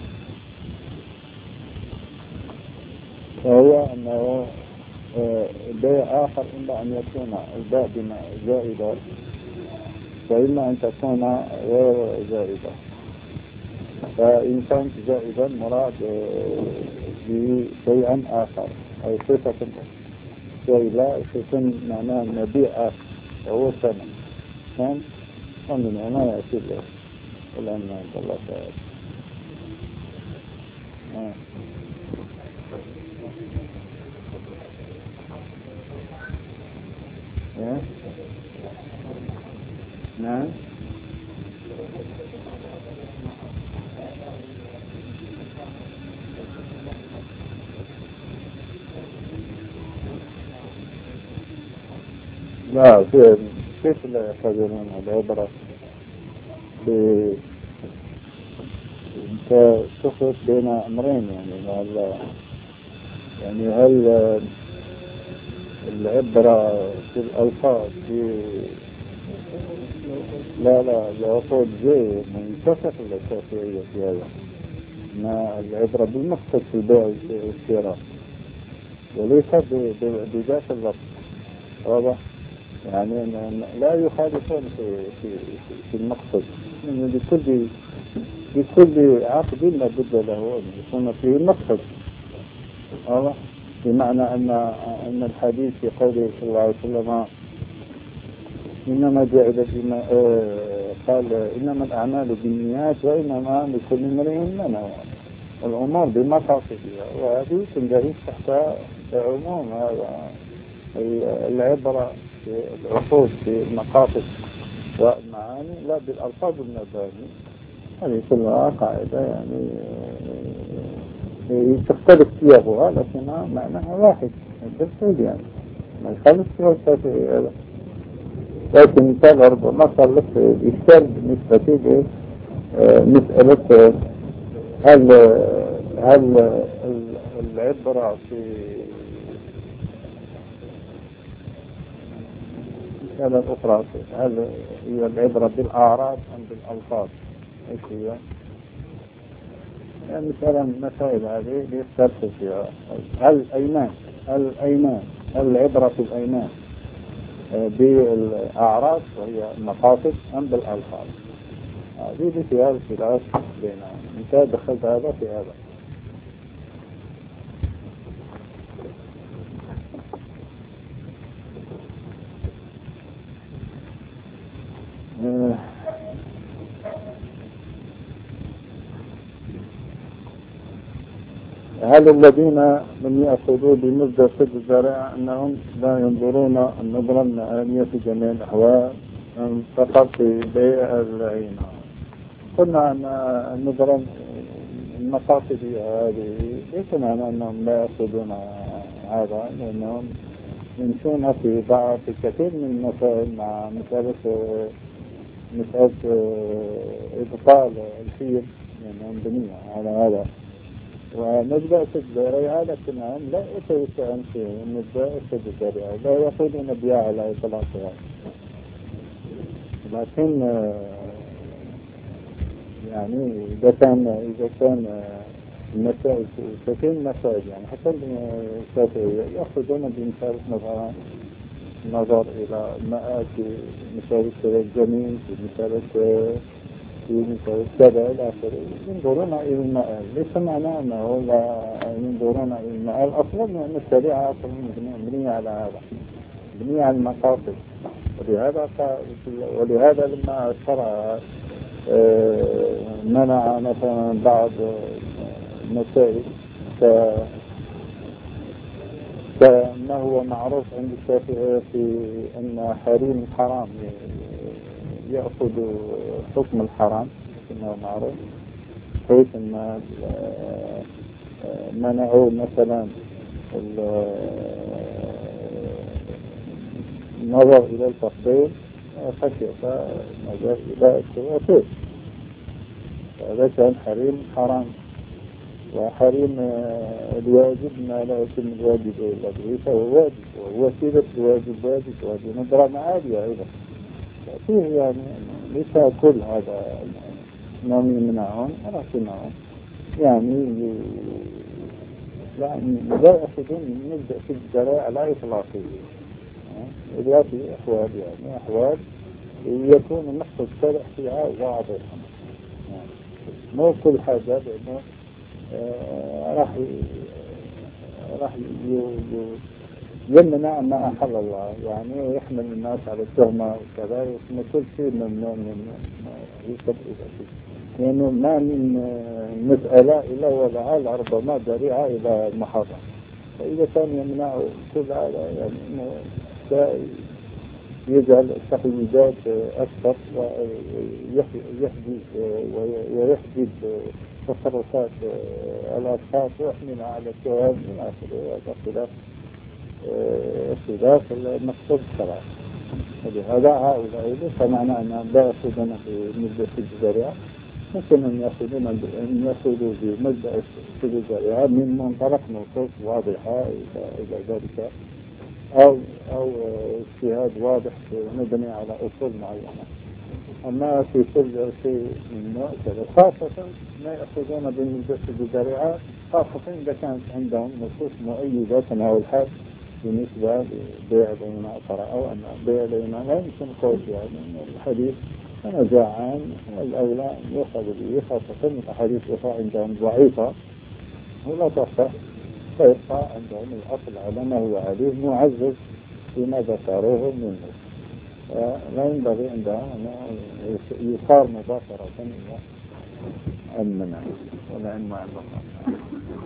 وهو أنه بيع آخر إما أن يكون الباء زائدة وإما أن تكون غير زائدة. فإن كانت زائدة مراد بشيئا آخر أو صفة زائدة يكون معناه مبيع آخر وهو ثمن كان ومن هنا يأتي له الآن عند الله تعالى. نعم. لا كيف لا يقدرون العبرة انت تخلط بين امرين يعني هل العبرة في الألفاظ لا العقود زي من كثرة الأساسية في هذا، ما العبرة بالمقصد في البيع والشراء وليس بذات اللفظ. واضح؟ يعني لا يخالفون في المقصد، يعني لكل عقد لابد له أن يكون فيه المقصد. واضح؟ بمعنى أن الحديث في قوله صلى الله عليه وسلم إنما جعل قال إنما الأعمال بالنيات وإنما لكل امرئ ما نوى، الأمور بمقاصدها، وهذه تندرج تحت عموم هذا العبرة في العقود في المقاصد والمعاني لا بالألفاظ والمباني. هذه كلها قاعدة يعني تختلف صيغها لكنها معناها واحد بالتالي يعني ما يخالف صيغ هذا. لكن مثال ربما صار لك إشكال بالنسبة لمسألة هل العبرة في مسألة أخرى هل هي العبرة بالأعراض أم بالألفاظ؟ إيش هي؟ يعني مثلا المسائل هذه يختلف فيها. الأيمان العبرة في الأيمان بالأعراض وهي المقاصد أم بالألفاظ؟ هذه فيها الخلاف بينهم. أنت دخلت هذا في هذا. هل الذين لم يأخذوا بمبدأ سد الذرائع أنهم لا ينظرون النظرة النهائية في جميع الأحوال فقط في بيع العين؟ قلنا أن النظرة المقاصدية هذه ليس معنى أنهم لا يأخذون هذا، لأنهم يمشون في كثير من المسائل مع مسألة إبطال الحيل، لأنهم بنية على هذا. ونبدأ الذريعة لكنهم لا يتوسعون فيه، نبدأ الذريعة لا يقولون بيع على إطلاقها، لكن يعني إذا كان المسائل كثير مسائل يعني حتى الشافعية يأخذون بمثال نظر إلى المآل في مسألة الجميل في مسألة كذا إلى آخره، ينظرون إلى المآل. ليس معناه أنه لا ينظرون إلى المآل أصلا، لأن الشريعة أصلا مبنية على هذا، مبنية على المقاصد. ولهذا لما الشرع منع مثلا بعض المسائل كما هو معروف عند الشافعية في أن حريم الحرام يأخذ حكم الحرام، إنه معروف، حيث أن منعوا مثلا النظر إلى التفضيل خشية مجال إلى التوافق. هذا كان حريم حرام، وحريم الواجب ما لا يتم الواجب إلا به فهو واجب، ووسيلة الواجب واجب، وهذه مدرمة عالية أيضا. فيه يعني ليس كل هذا من يمنعون ولكنهم يعني لا يأخذون نبدأ في الذرائع لا إطلاقية إلا في أحوال، يعني أحوال يكون النص الشرع فيها واضح، مو كل حاجة لأنه راح يمنع ما أحل الله، يعني ويحمل الناس على التهمة وكذا، ويكون كل شيء ممنوع من يصب إلى شيء، لأنه ما من مسألة إلا ولها ربما ذريعة إلى المحرم. فإذا كان يمنع كل هذا يعني يجعل التقييدات أكثر ويحدد تصرفات الأشخاص ويحملها على التهم من آخره. هذا خلاف المقصود الشرعي. ولهذا هؤلاء ليس معنى أنهم لا يأخذون بمدة الجزرية، ممكن أن يأخذوا بمدة الجزرية من منطلق نصوص واضحة إلى ذلك، أو اجتهاد واضح مبني على أصول معينة. أما في كل شيء من نوع كذا، خاصة ما يأخذون بالمدة الجزرية، خاصة إذا كانت عندهم نصوص مؤيدة كما هو الحال بالنسبة لبيع الإماء، أو أن بيع الإماء لا يمكن قول يعني الحديث أنا جاعان والأولى أن يؤخذ به، خاصة من أحاديث أخرى عندهم ضعيفة ولا تصح، فيبقى عندهم الأصل على ما هو عليه معزز فيما ذكروه منه. لا ينبغي عندهم أن يصار مباشرة إلى المنع والعلم مع الله.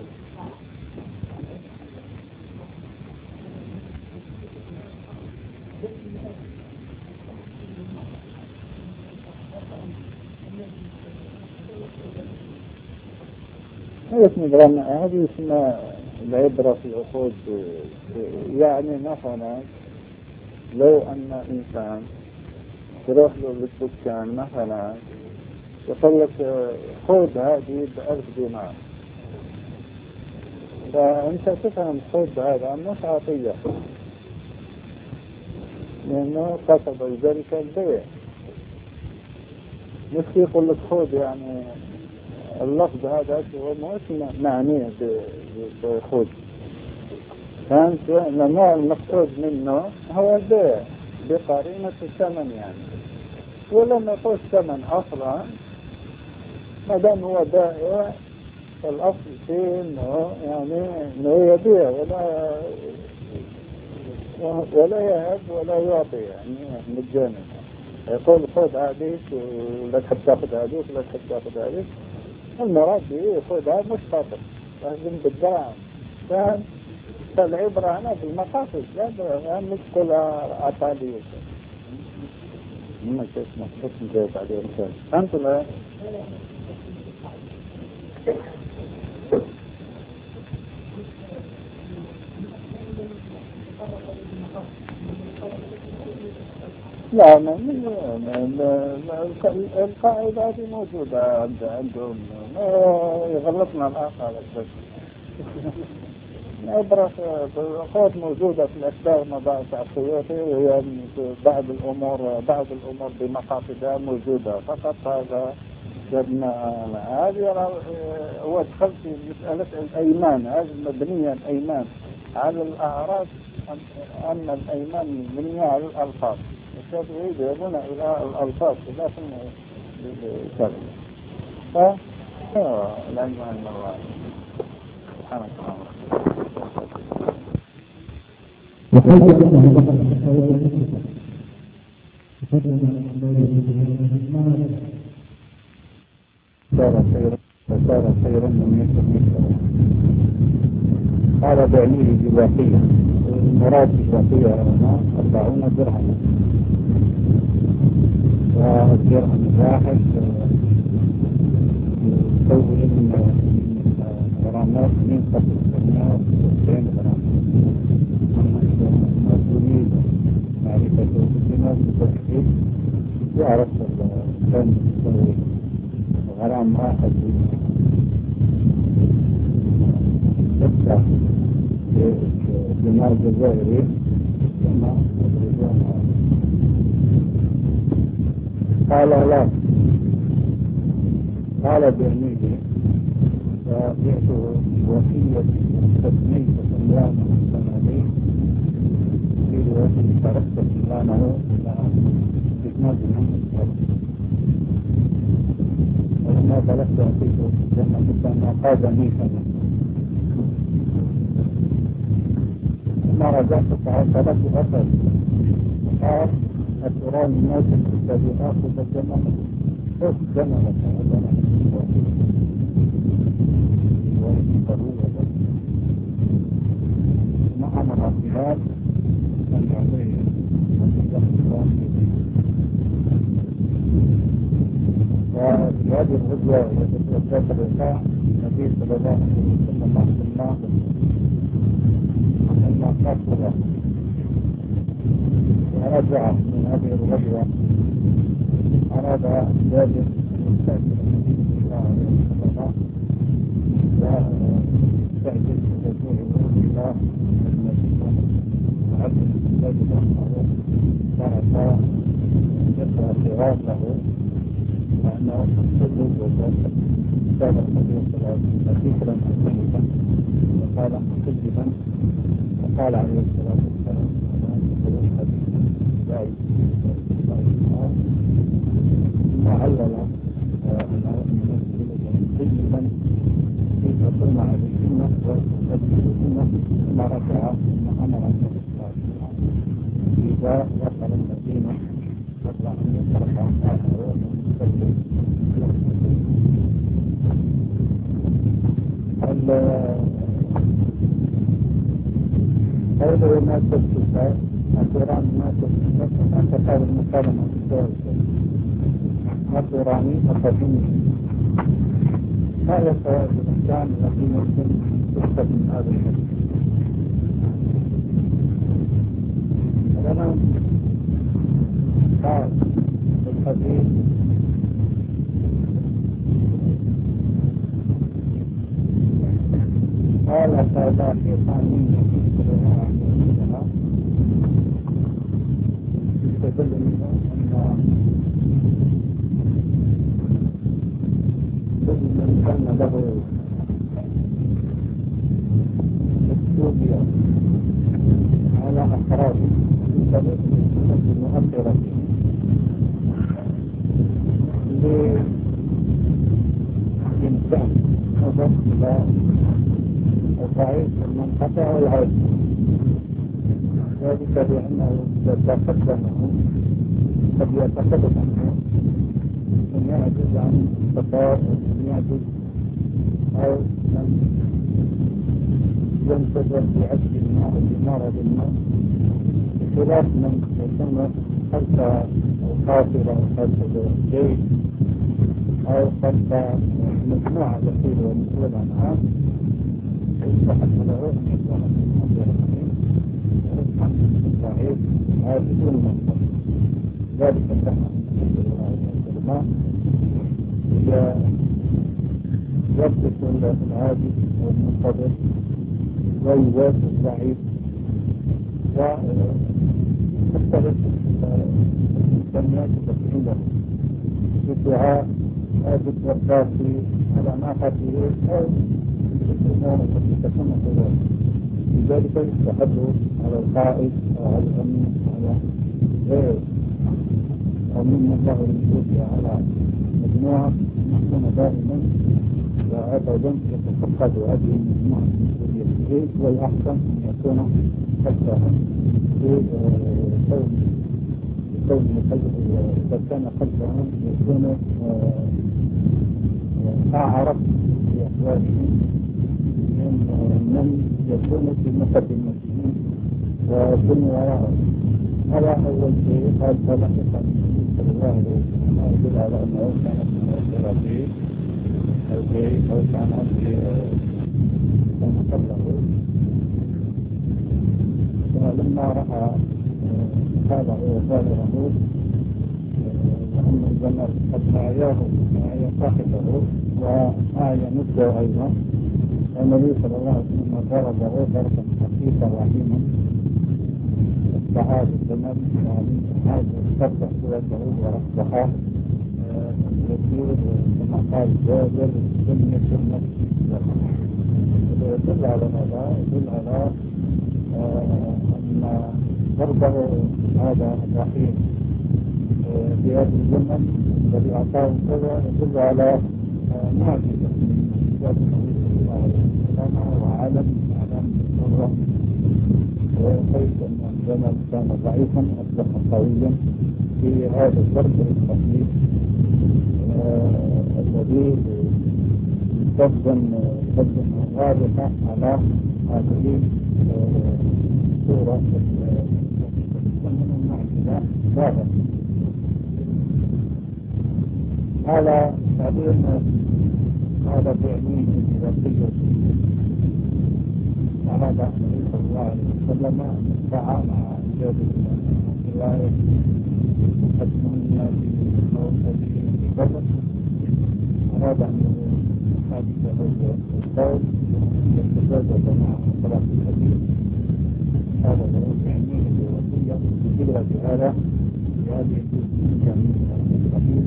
هذه اسمها العبرة في العقود. يعني مثلا لو أن إنسان تروح له للدكان مثلا يقول لك خذ هذه ب1000 دينار، فأنت تفهم خذ هذا مش عطية، لأنه قصد ذلك البيع، مش يقول لك خذ، يعني اللفظ هذا هو مش معنيه بخذ، فأنت النوع المقصود منه هو البيع بقرينة الثمن، يعني ولما يقول الثمن أصلا ما دام هو بائع فالأصل فيه إنه يعني إنه يبيع ولا يهب ولا يعطي، يعني مجانا. يقول خذ هذه ولا تحب تأخذ هذه ولا تحب تأخذ هذه، المراد به خذها مش خاطر لازم بالدراهم، فاهم؟ فالعبرة هنا بالمقاصد، لا مش كل أعطالي ما شيء اسمه جايب عليه الكلام. فهمت ولا؟ لا القاعدة هذه موجودة عندهم، يغلطنا الآخر على الشيء. العبرة بالعقود موجودة في الأشباه مباحث السيوطي، وهي بعض الأمور بمقاصدها موجودة، فقط هذا هذه هو دخل في مسألة الأيمان، هذه مبنية الأيمان على الأعراض أن الأيمان مبنية على الألفاظ، الشافعي يذهبون إلى الألفاظ خلاف الكلمة. العلم عند الله سبحانه وتعالى. فصار خيرا من يكون. قال بعينه جباقية، المراد جباقية هنا 40 درهما، والدرهم واحد يسوي غرامات من قبل 190 غرام. أما إذا تريد معرفة الدماغ بالتحقيق يعرف كان يسوي غرام واحد يفتح الدماء الجزائري ثم يخرجونها. قال لا، قال برنيجي فجئته وصية تسمية سلمان الصناديق في الوقت تركت سلمانه إلى إسناد محمد ولما بلغت أعطيته لما كنت أن أقاد ميكا ثم رجعت فعصبت أثر وقال أتراني الناس الذي آخذ الجمل خذ جملك ثم أمر بلال أن يعطيه وفي هذه الغزوة التي وجهت الرفاع النبي صلى الله عليه وسلم لما قصر ورجع من هذه الغزوة أراد جابر أن يستأجر النبي صلى الله عليه وسلم ويستأجر رجوعه إلى المدينة وعبد الزبير أنه بعث يسعى فراسه لأنه صدق وصدق كان النبي صلى الله عليه وسلم ذكرا حسنا وقال مكذبا وقال عليه الصلاة والسلام وعلل أنه مكذبا كيف صنع بالسنة والسنة ثم رجع ثم أمر النبي صلى الله عليه وسلم إذا وصل المدينة قبل أن يصرف عن آخر قوله ما تبكي القرآن ما تبكي أنت قال المقارنة القرآني القديم ما هو فوائد الإنسان التي ممكن تستفاد من هذا الحديث؟ لنا قال الحديث قال فلاحقا من النبي صلى الله عليه وسلم يستدل منه أن كل من كان له مكتوبيا على أفراده بسبب المؤثرة لإنسان نظر إلى الضعيف المنقطع والعيب ذلك بأنه إذا تقدمه قد يتقدم عنه من يعجز عن التطار من يعجز أو من ينتظر بعجز ما أو بمرض ما بخلاف من يكون خلف الخاطرة أو خلف الجيش أو خلف مجموعة كثيرة ومسؤول عنها يصبح له أن يكون من أمر الحكيم ويصبح الضعيف عاجز المنطق ذلك كما صلى الله عليه وسلم يضبط العاجز والمنتظر ويوافق الضعيف ومختلف الإمكانيات التي عنده بالدعاء أو بالإرشاد على ناقته أو الأمور التي تكون كذلك. لذلك يستحب على القائد أو على الأمين على غير أمين الله المسؤول على مجموعة يكون دائما وأبدا يتفقد هذه المجموعة المسؤولية إليه والأحسن أن يكون حتى في كون إذا كان قلبه يكون أعرف بأحوالهم من يكون في مقدمتهم ويكون وراءه. هذا أول شيء قال فلاحقا صلى الله عليه وسلم يدل على أنه كانت من أو كان قبله ولما رأى هذا وقال رموز الجمل قد أعياه صاحبه وأعيا مثله أيضا. النبي صلى الله عليه وسلم ضربه ضربا خفيفا رحيما استعاد الجمل هذا استفتح صورته ورفعها يسير كما قال جابر سنة يدل على ماذا؟ يدل على أن ضربه هذا الرحيم في هذا الزمن الذي أعطاه القوة يدل على معجزة من معجزات النبي صلى الله عليه وسلم وعالم من أعلام الضرة. وكيف أن الزمن كان ضعيفا أصبح قويا في هذا الضرب الخفيف الذي يقدم واضحة على هذه الصورة من المعجزة واضح. هذا تعبير هذا بيعنيه بوصية أراد النبي صلى الله عليه وسلم أن يدفع مع إيجاد الرواية التقدمية في موته بدر. أراد أن يحادث هذا القول يتزوج مع صلاة الحديث. هذا هو بيعنيه بوصية بقدرة هذا بهذه الجميع الخفيف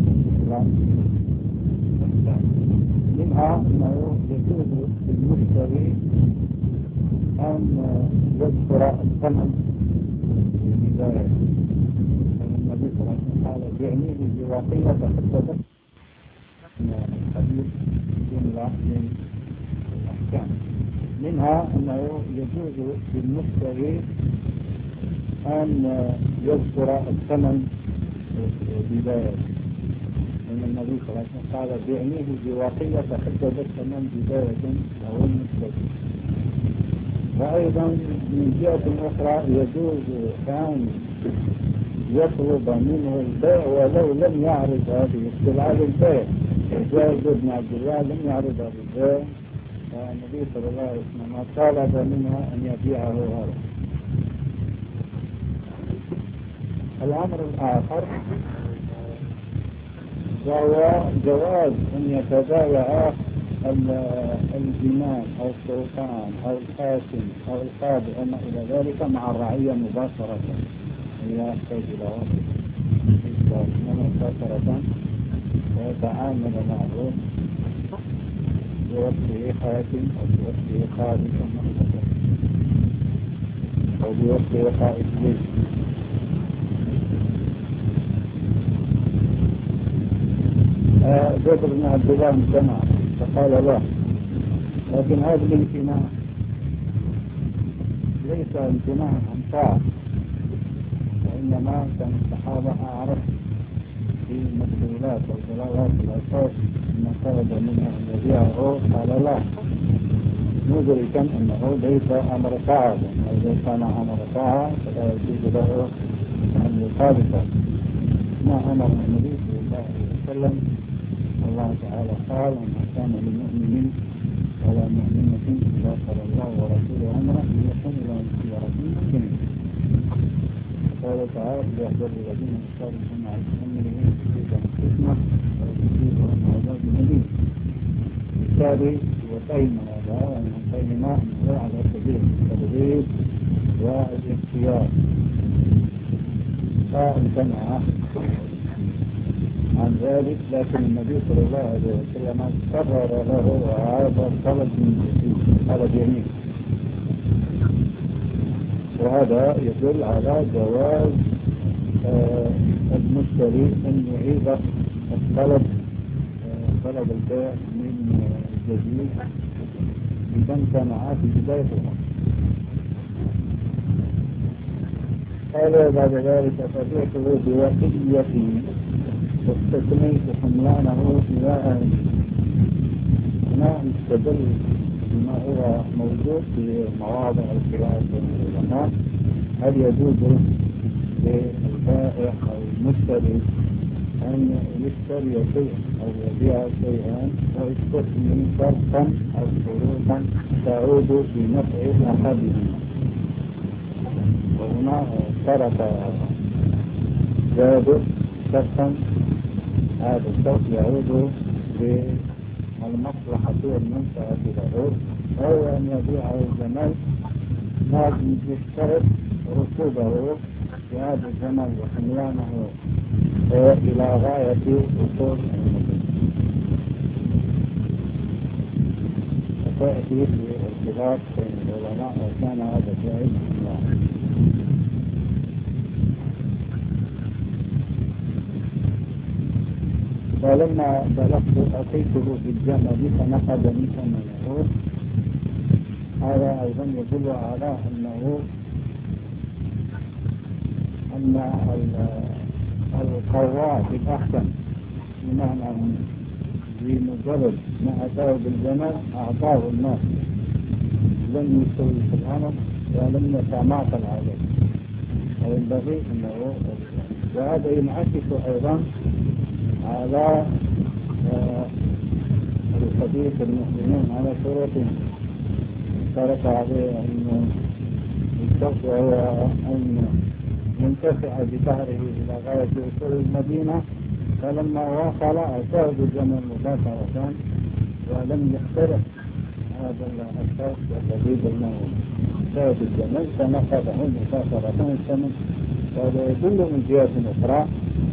منها أنه يجوز للمشتري أن يذكر الثمن في البداية. النبي صلى الله عليه وسلم قال بيعنيه بواقية حتى الحديث جملة من الأحكام. منها أنه يجوز للمشتري أن يذكر الثمن في البداية. أن النبي صلى الله عليه وسلم قال بيعنيه بواقية حتى الثمن بداية أو المشتري. وأيضا من جهة أخرى يجوز أن يطلب منه البيع ولو لم يعرض هذه السلعة للبيع. جابر بن عبد الله لم يعرض هذا البيع فالنبي صلى الله عليه وسلم طلب منه أن يبيعه هذا. الأمر الآخر وهو جواز أن يتبايع الإمام أو السلطان أو الحاكم أو القاضي أو ما إلى ذلك مع الرعية مباشرة. هي يحتاج إلى مباشرة ويتعامل معه بوصفه حاكم أو بوصفه قاضي أو بوصفه قائد جيش. جابر بن عبد الله امتنع فقال لا. لكن هذا الامتناع ليس امتناع عن طاعة، وإنما كان الصحابة أعرف في المسؤولات والبلاغات الأساس أن طلب منه أن يبيعه قال لا، مدركا أنه ليس أمر طاعة، لأنه إذا كان أمر طاعة فلا يجوز له أن يخالفه. ما أمر النبي صلى الله عليه وسلم الله تعالى قال وما كان لمؤمن ولا مؤمنة إذا قال الله ورسوله أمرا أن يكون لهم خيرة من أمرهم. قال تعالى ليحذر الذين يخالفون عن أمره تصيبهم فتنة أو تصيبهم عذاب أليم. بالتالي وفهم هذا وأن فهم أنه على سبيل التدريب والاختيار فامتنع عن ذلك. لكن النبي صلى الله عليه وسلم قرر له وهذا طلب من طلب يمين، وهذا يدل على جواز المشتري أن يعيد الطلب طلب البيع من جديد إذا امتنع في بدايته. قال بعد ذلك فبعته بوصيتي واستثنيت حملانه إلى أهله. هنا يستدل بما هو موجود في مواضع الخلاف بين العلماء. هل يجوز للبائع أو المشتري أن يشتري شيئا أو يبيع شيئا ويستثني شرطا أو شروطا تعود في نفع أحدهما؟ وهنا شرط جابر شرطا هذا الشرط يعود بالمصلحة المنفعة له، وهو أن يبيعه الجمل لكن يشترط ركوبه في هذا الزمن وحملانه إلى غاية وصول المدينة. وتأتي في ارتباط بين العلماء وكان هذا جائز الله. فلما بلغت أتيته بالجمل فنقضني ثمنه. هذا أيضا يدل على أن القراء بالأحسن، بمعنى بمجرد ما أتاه بالجمل أعطاه الناس، لم يسوي في الأمر ولم يتماطل عليه. وينبغي أنه وهذا ينعكس أيضا على الحديث المسلمين على شروطهم. اشترط عليه أن الشرط وهو أن ينتفع بشهره إلى غاية وصول المدينة، فلما وصل أتاه بالجمل مباشرة ولم يختلف هذا الشرط الذي بينه أتاه بالجمل فنقضه مباشرة الثمن. وهذا يدل من جهة أخرى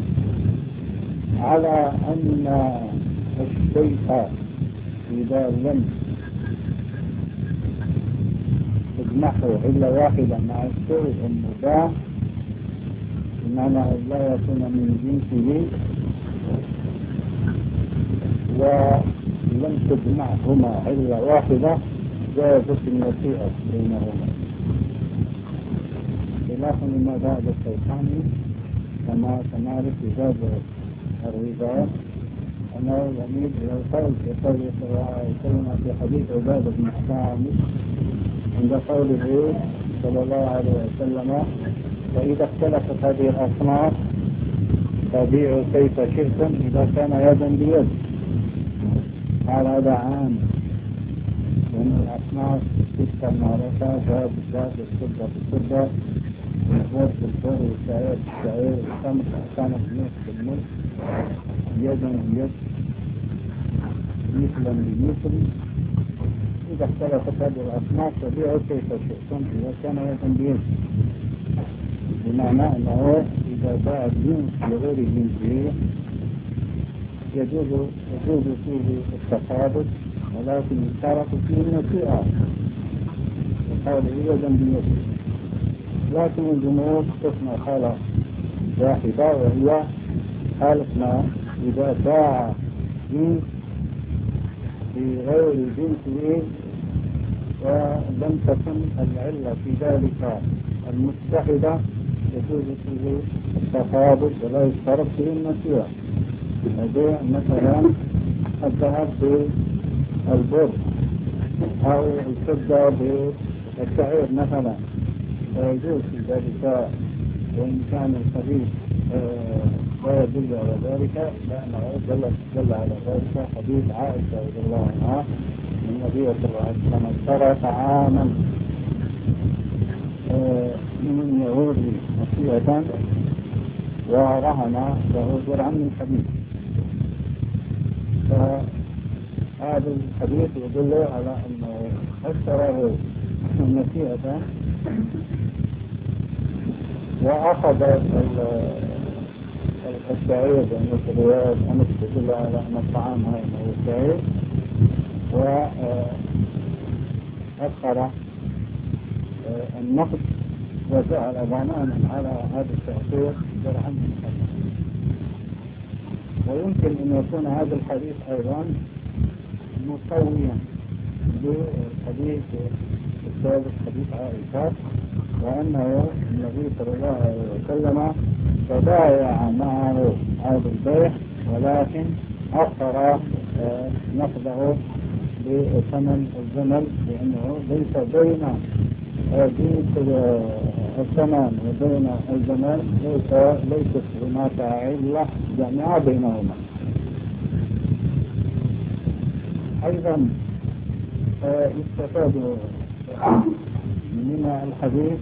على أن الشيء إذا لم تجمعه إلا واحدا مع الشيء المباح، بمعنى أن لا يكون من جنسه، ولم تجمعهما إلا واحدة، جازت النسيئة بينهما، خلافا لما بعد الشيطاني كما نعرف في باب الربا أنه يميل إلى القول في قوله صلى الله عليه وسلم في حديث عبادة بن حسان عند قوله صلى الله عليه وسلم: فإذا اختلفت هذه الأصناف فبيعوا كيف شئتم إذا كان يدا بيد. قال هذا عام، لأن الأصناف ستة معروفة: ذهب بالذهب، الفضة بالفضة، البر بالبر، والشعير بالشعير، والتمر كانت الملك بالملك، يدا بيد، مثلا بمثل. إذا اختلفت هذه الأصناف فبيعوا كيف شئتم إذا كان يدا بيد، بمعنى أنه إذا باع الجنس لغير جنسه يجوز فيه التفاضل، ولكن يشترط فيه النسيئة وقال يدا بيد. لكن الجمهور قسمة حالة واحدة، وهي حالة ما إذا باع جنس بغير جنسه ولم تكن العلة في ذلك المتحدة يجوز فيه التفاضل ولا يشترط فيه النسيئة. هذا مثلا الذهب بالبر أو الفضة بالشعير مثلا، ويجوز في ذلك، وإن كان الحديث لا يدل على ذلك، لأنه دل على ذلك حديث عائشة رضي الله عنها النبي صلى الله عليه وسلم اشترى طعاما من يهود نسيئة ورهن له درعا من حديد. فهذا الحديث يدل على أنه اشتراه نسيئة وأخذ الشعير، لأن الروايات أنس تدل على أن الطعام هو الشعير، وأخر النقد وجعل ضمانا على هذا التأثير درعا من حديد. ويمكن أن يكون هذا الحديث أيضا مسويا بالحديث السابق حديث عائشة، وأنه النبي صلى الله عليه وسلم تبايع معه هذا البيع، ولكن أخر نقده بثمن الجمل، لأنه ليس بين الثمن وبين الجمل ليست هناك علة جامعة بينهما. أيضا يستفاد من الحديث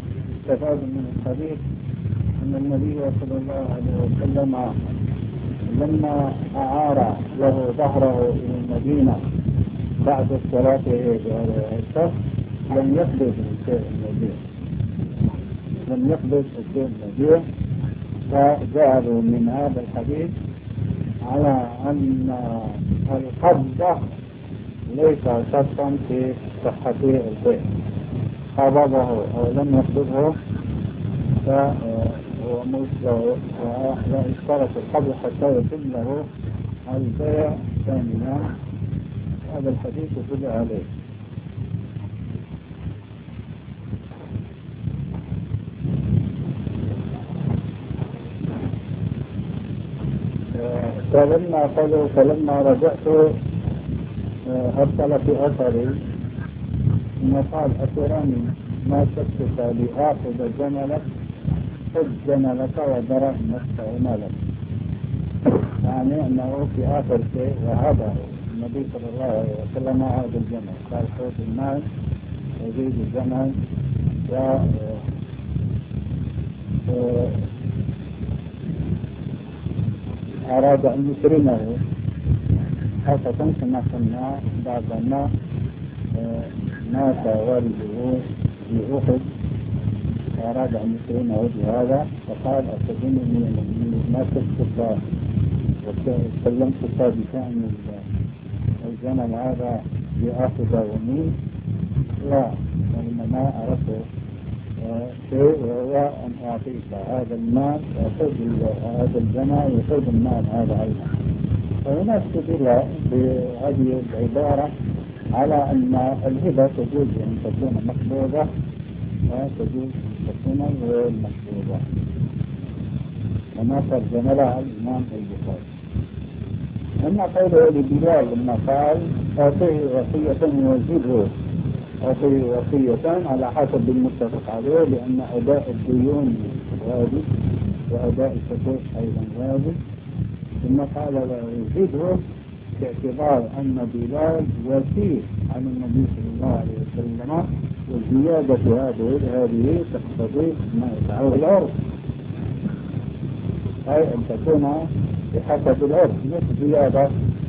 أن النبي صلى الله عليه وسلم لما أعار له ظهره إلى المدينة بعد الصلاة العصر لم يقبض الشيء المبيع، لم يقبض الشيء المبيع، فجعلوا من هذا الحديث على أن القبضة ليس شرطا في صحة البيع، قبضه أو لم يقبضه فهو مثله، ولا يشترط القبض حتى يتم له البيع ثانيا. هذا الحديث يدل عليه. فلما رجعت أرسل في أثري ثم قال أتراني ما شكك لآخذ جملك، خذ جملك ودرهم مالك. يعني أنه في آخر شيء وهذا النبي صلى الله عليه وسلم عاد الجمل، قال خذ المال وزيد الجمل أراد أن يكرمه، خاصة كما قلنا بعدما مات والده في أحد أراد أن يكرمه بهذا، فقال أتظنني ما تذكر وسلمت بشأن الجمل هذا لآخذ ومين؟ لا، وإنما أردت شيء وهو أن أعطيك هذا المال وخذ هذا الجمل وخذ المال هذا أيضا. فهنا استدل بهذه العبارة على أن الهبة تجوز أن تكون مقبوضة وتجوز أن تكون غير مقبوضة، وما ترجم لها الإمام البخاري. أما قوله لبلال لما قال أعطيه وصية يوزيه، أعطيه وصية على حسب المتفق عليه، لأن أداء الديون واجب وأداء الحقوق أيضا واجب. ثم قال يزيده باعتبار أن بلال وسيء عن النبي صلى الله عليه وسلم، وزيادة هذه تقتضي ما يتعود العرف، أي أن تكون بحسب العرف، مش زيادة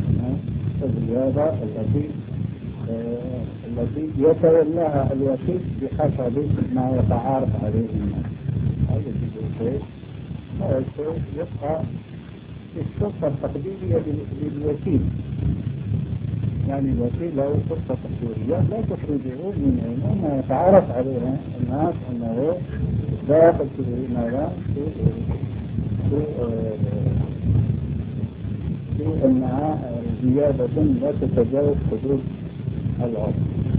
التي يتولاها الوكيل بحسب ما يتعارف عليه الناس. هذا الشيء يبقى السلطة التقديرية للوكيل، يعني الوكيل له سلطة تقديرية لا تخرجه من عينه ما يتعارف عليه الناس أنه داخل في ماذا في أنها زيادة لا تتجاوز حدود العرف.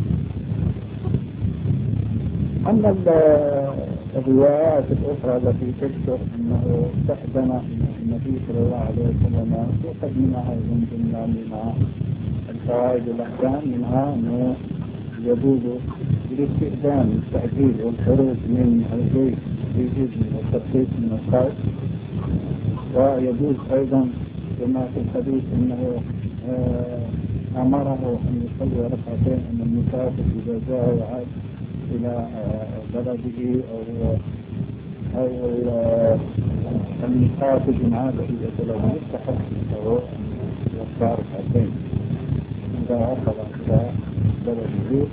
أما الروايات الأخرى التي تذكر أنه استخدم النبي صلى الله عليه وسلم يؤخذ منها أيضا جملة من الفوائد الأحكام، منها أنه يجوز بالاستئذان التعجيل والخروج من البيت بإذن والترخيص من الخارج، ويجوز أيضا كما في الحديث أنه أمره أن يصلي ركعتين أن المسافر إذا جاء وعاد إلى بلده أو المسافر إن عاد إلى بلده يستحق له أن يصلي ركعتين إذا وصل إلى بلده.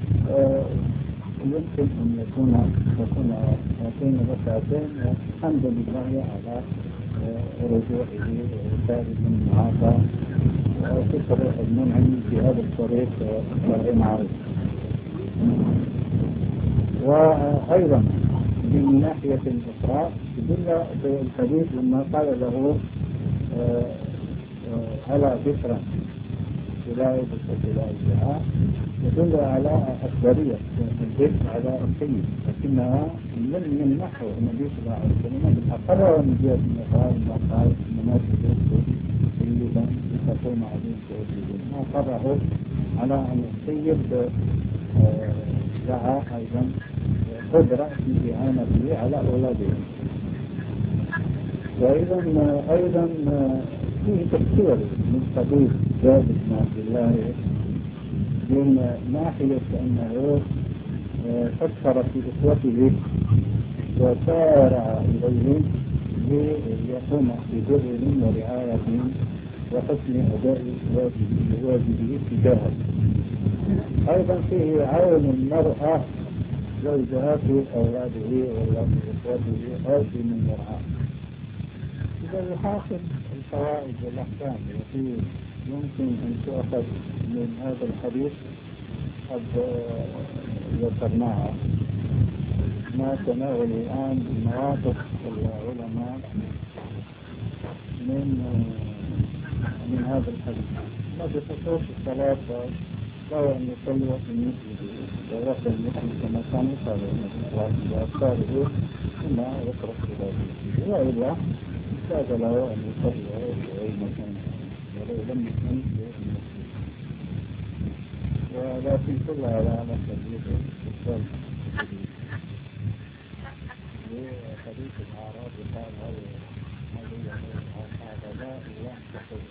يمكن أن يكون هاتين ركعتين الحمد لله على رجوعه ثابت من معافى وفي طريق المنعم في هذا الطريق شرعي معروف. وأيضا من ناحية أخرى يدل بالحديث لما قال له على ذكرى ولاية الدعاء يدل على أكبرية الذكر على السيد، لكنها من نحو النبي صلى الله عليه وسلم بالأقرر من جهة المقال ما قال مناسب الذكر اللي تقوم عليه ما قرره على أن السيد دعا أيضا قدرة في إعانته على أولاده. وأيضا فيه تفسير من قبيل جابر بن عبد الله من ناحية أنه فكر في إخوته وسارع إليهم ليقوم ببرهم ورعايتهم وحسن أداء واجبه تجاهه. أيضا فيه عون المرأة زوجها في أولاده وإخوته أو في من يرعاه. إذا يحاصل الفوائد والأحكام التي يمكن أن تؤخذ من هذا الحديث قد ذكرناها. ما تناول الآن مواقف العلماء من هذا الحديث. ما بخصوص الصلاة لا أن يصلي في المسجد ورفع المسجد كما كان يصلي وأفكاره ثم يقرأ في المسجد، وإلا احتاج له أن يصلي في أي مكان ولو لم يكن في المسجد. ولكن كل على مسجد الصلاة حديث الأعراب قال هذا لا إله تقول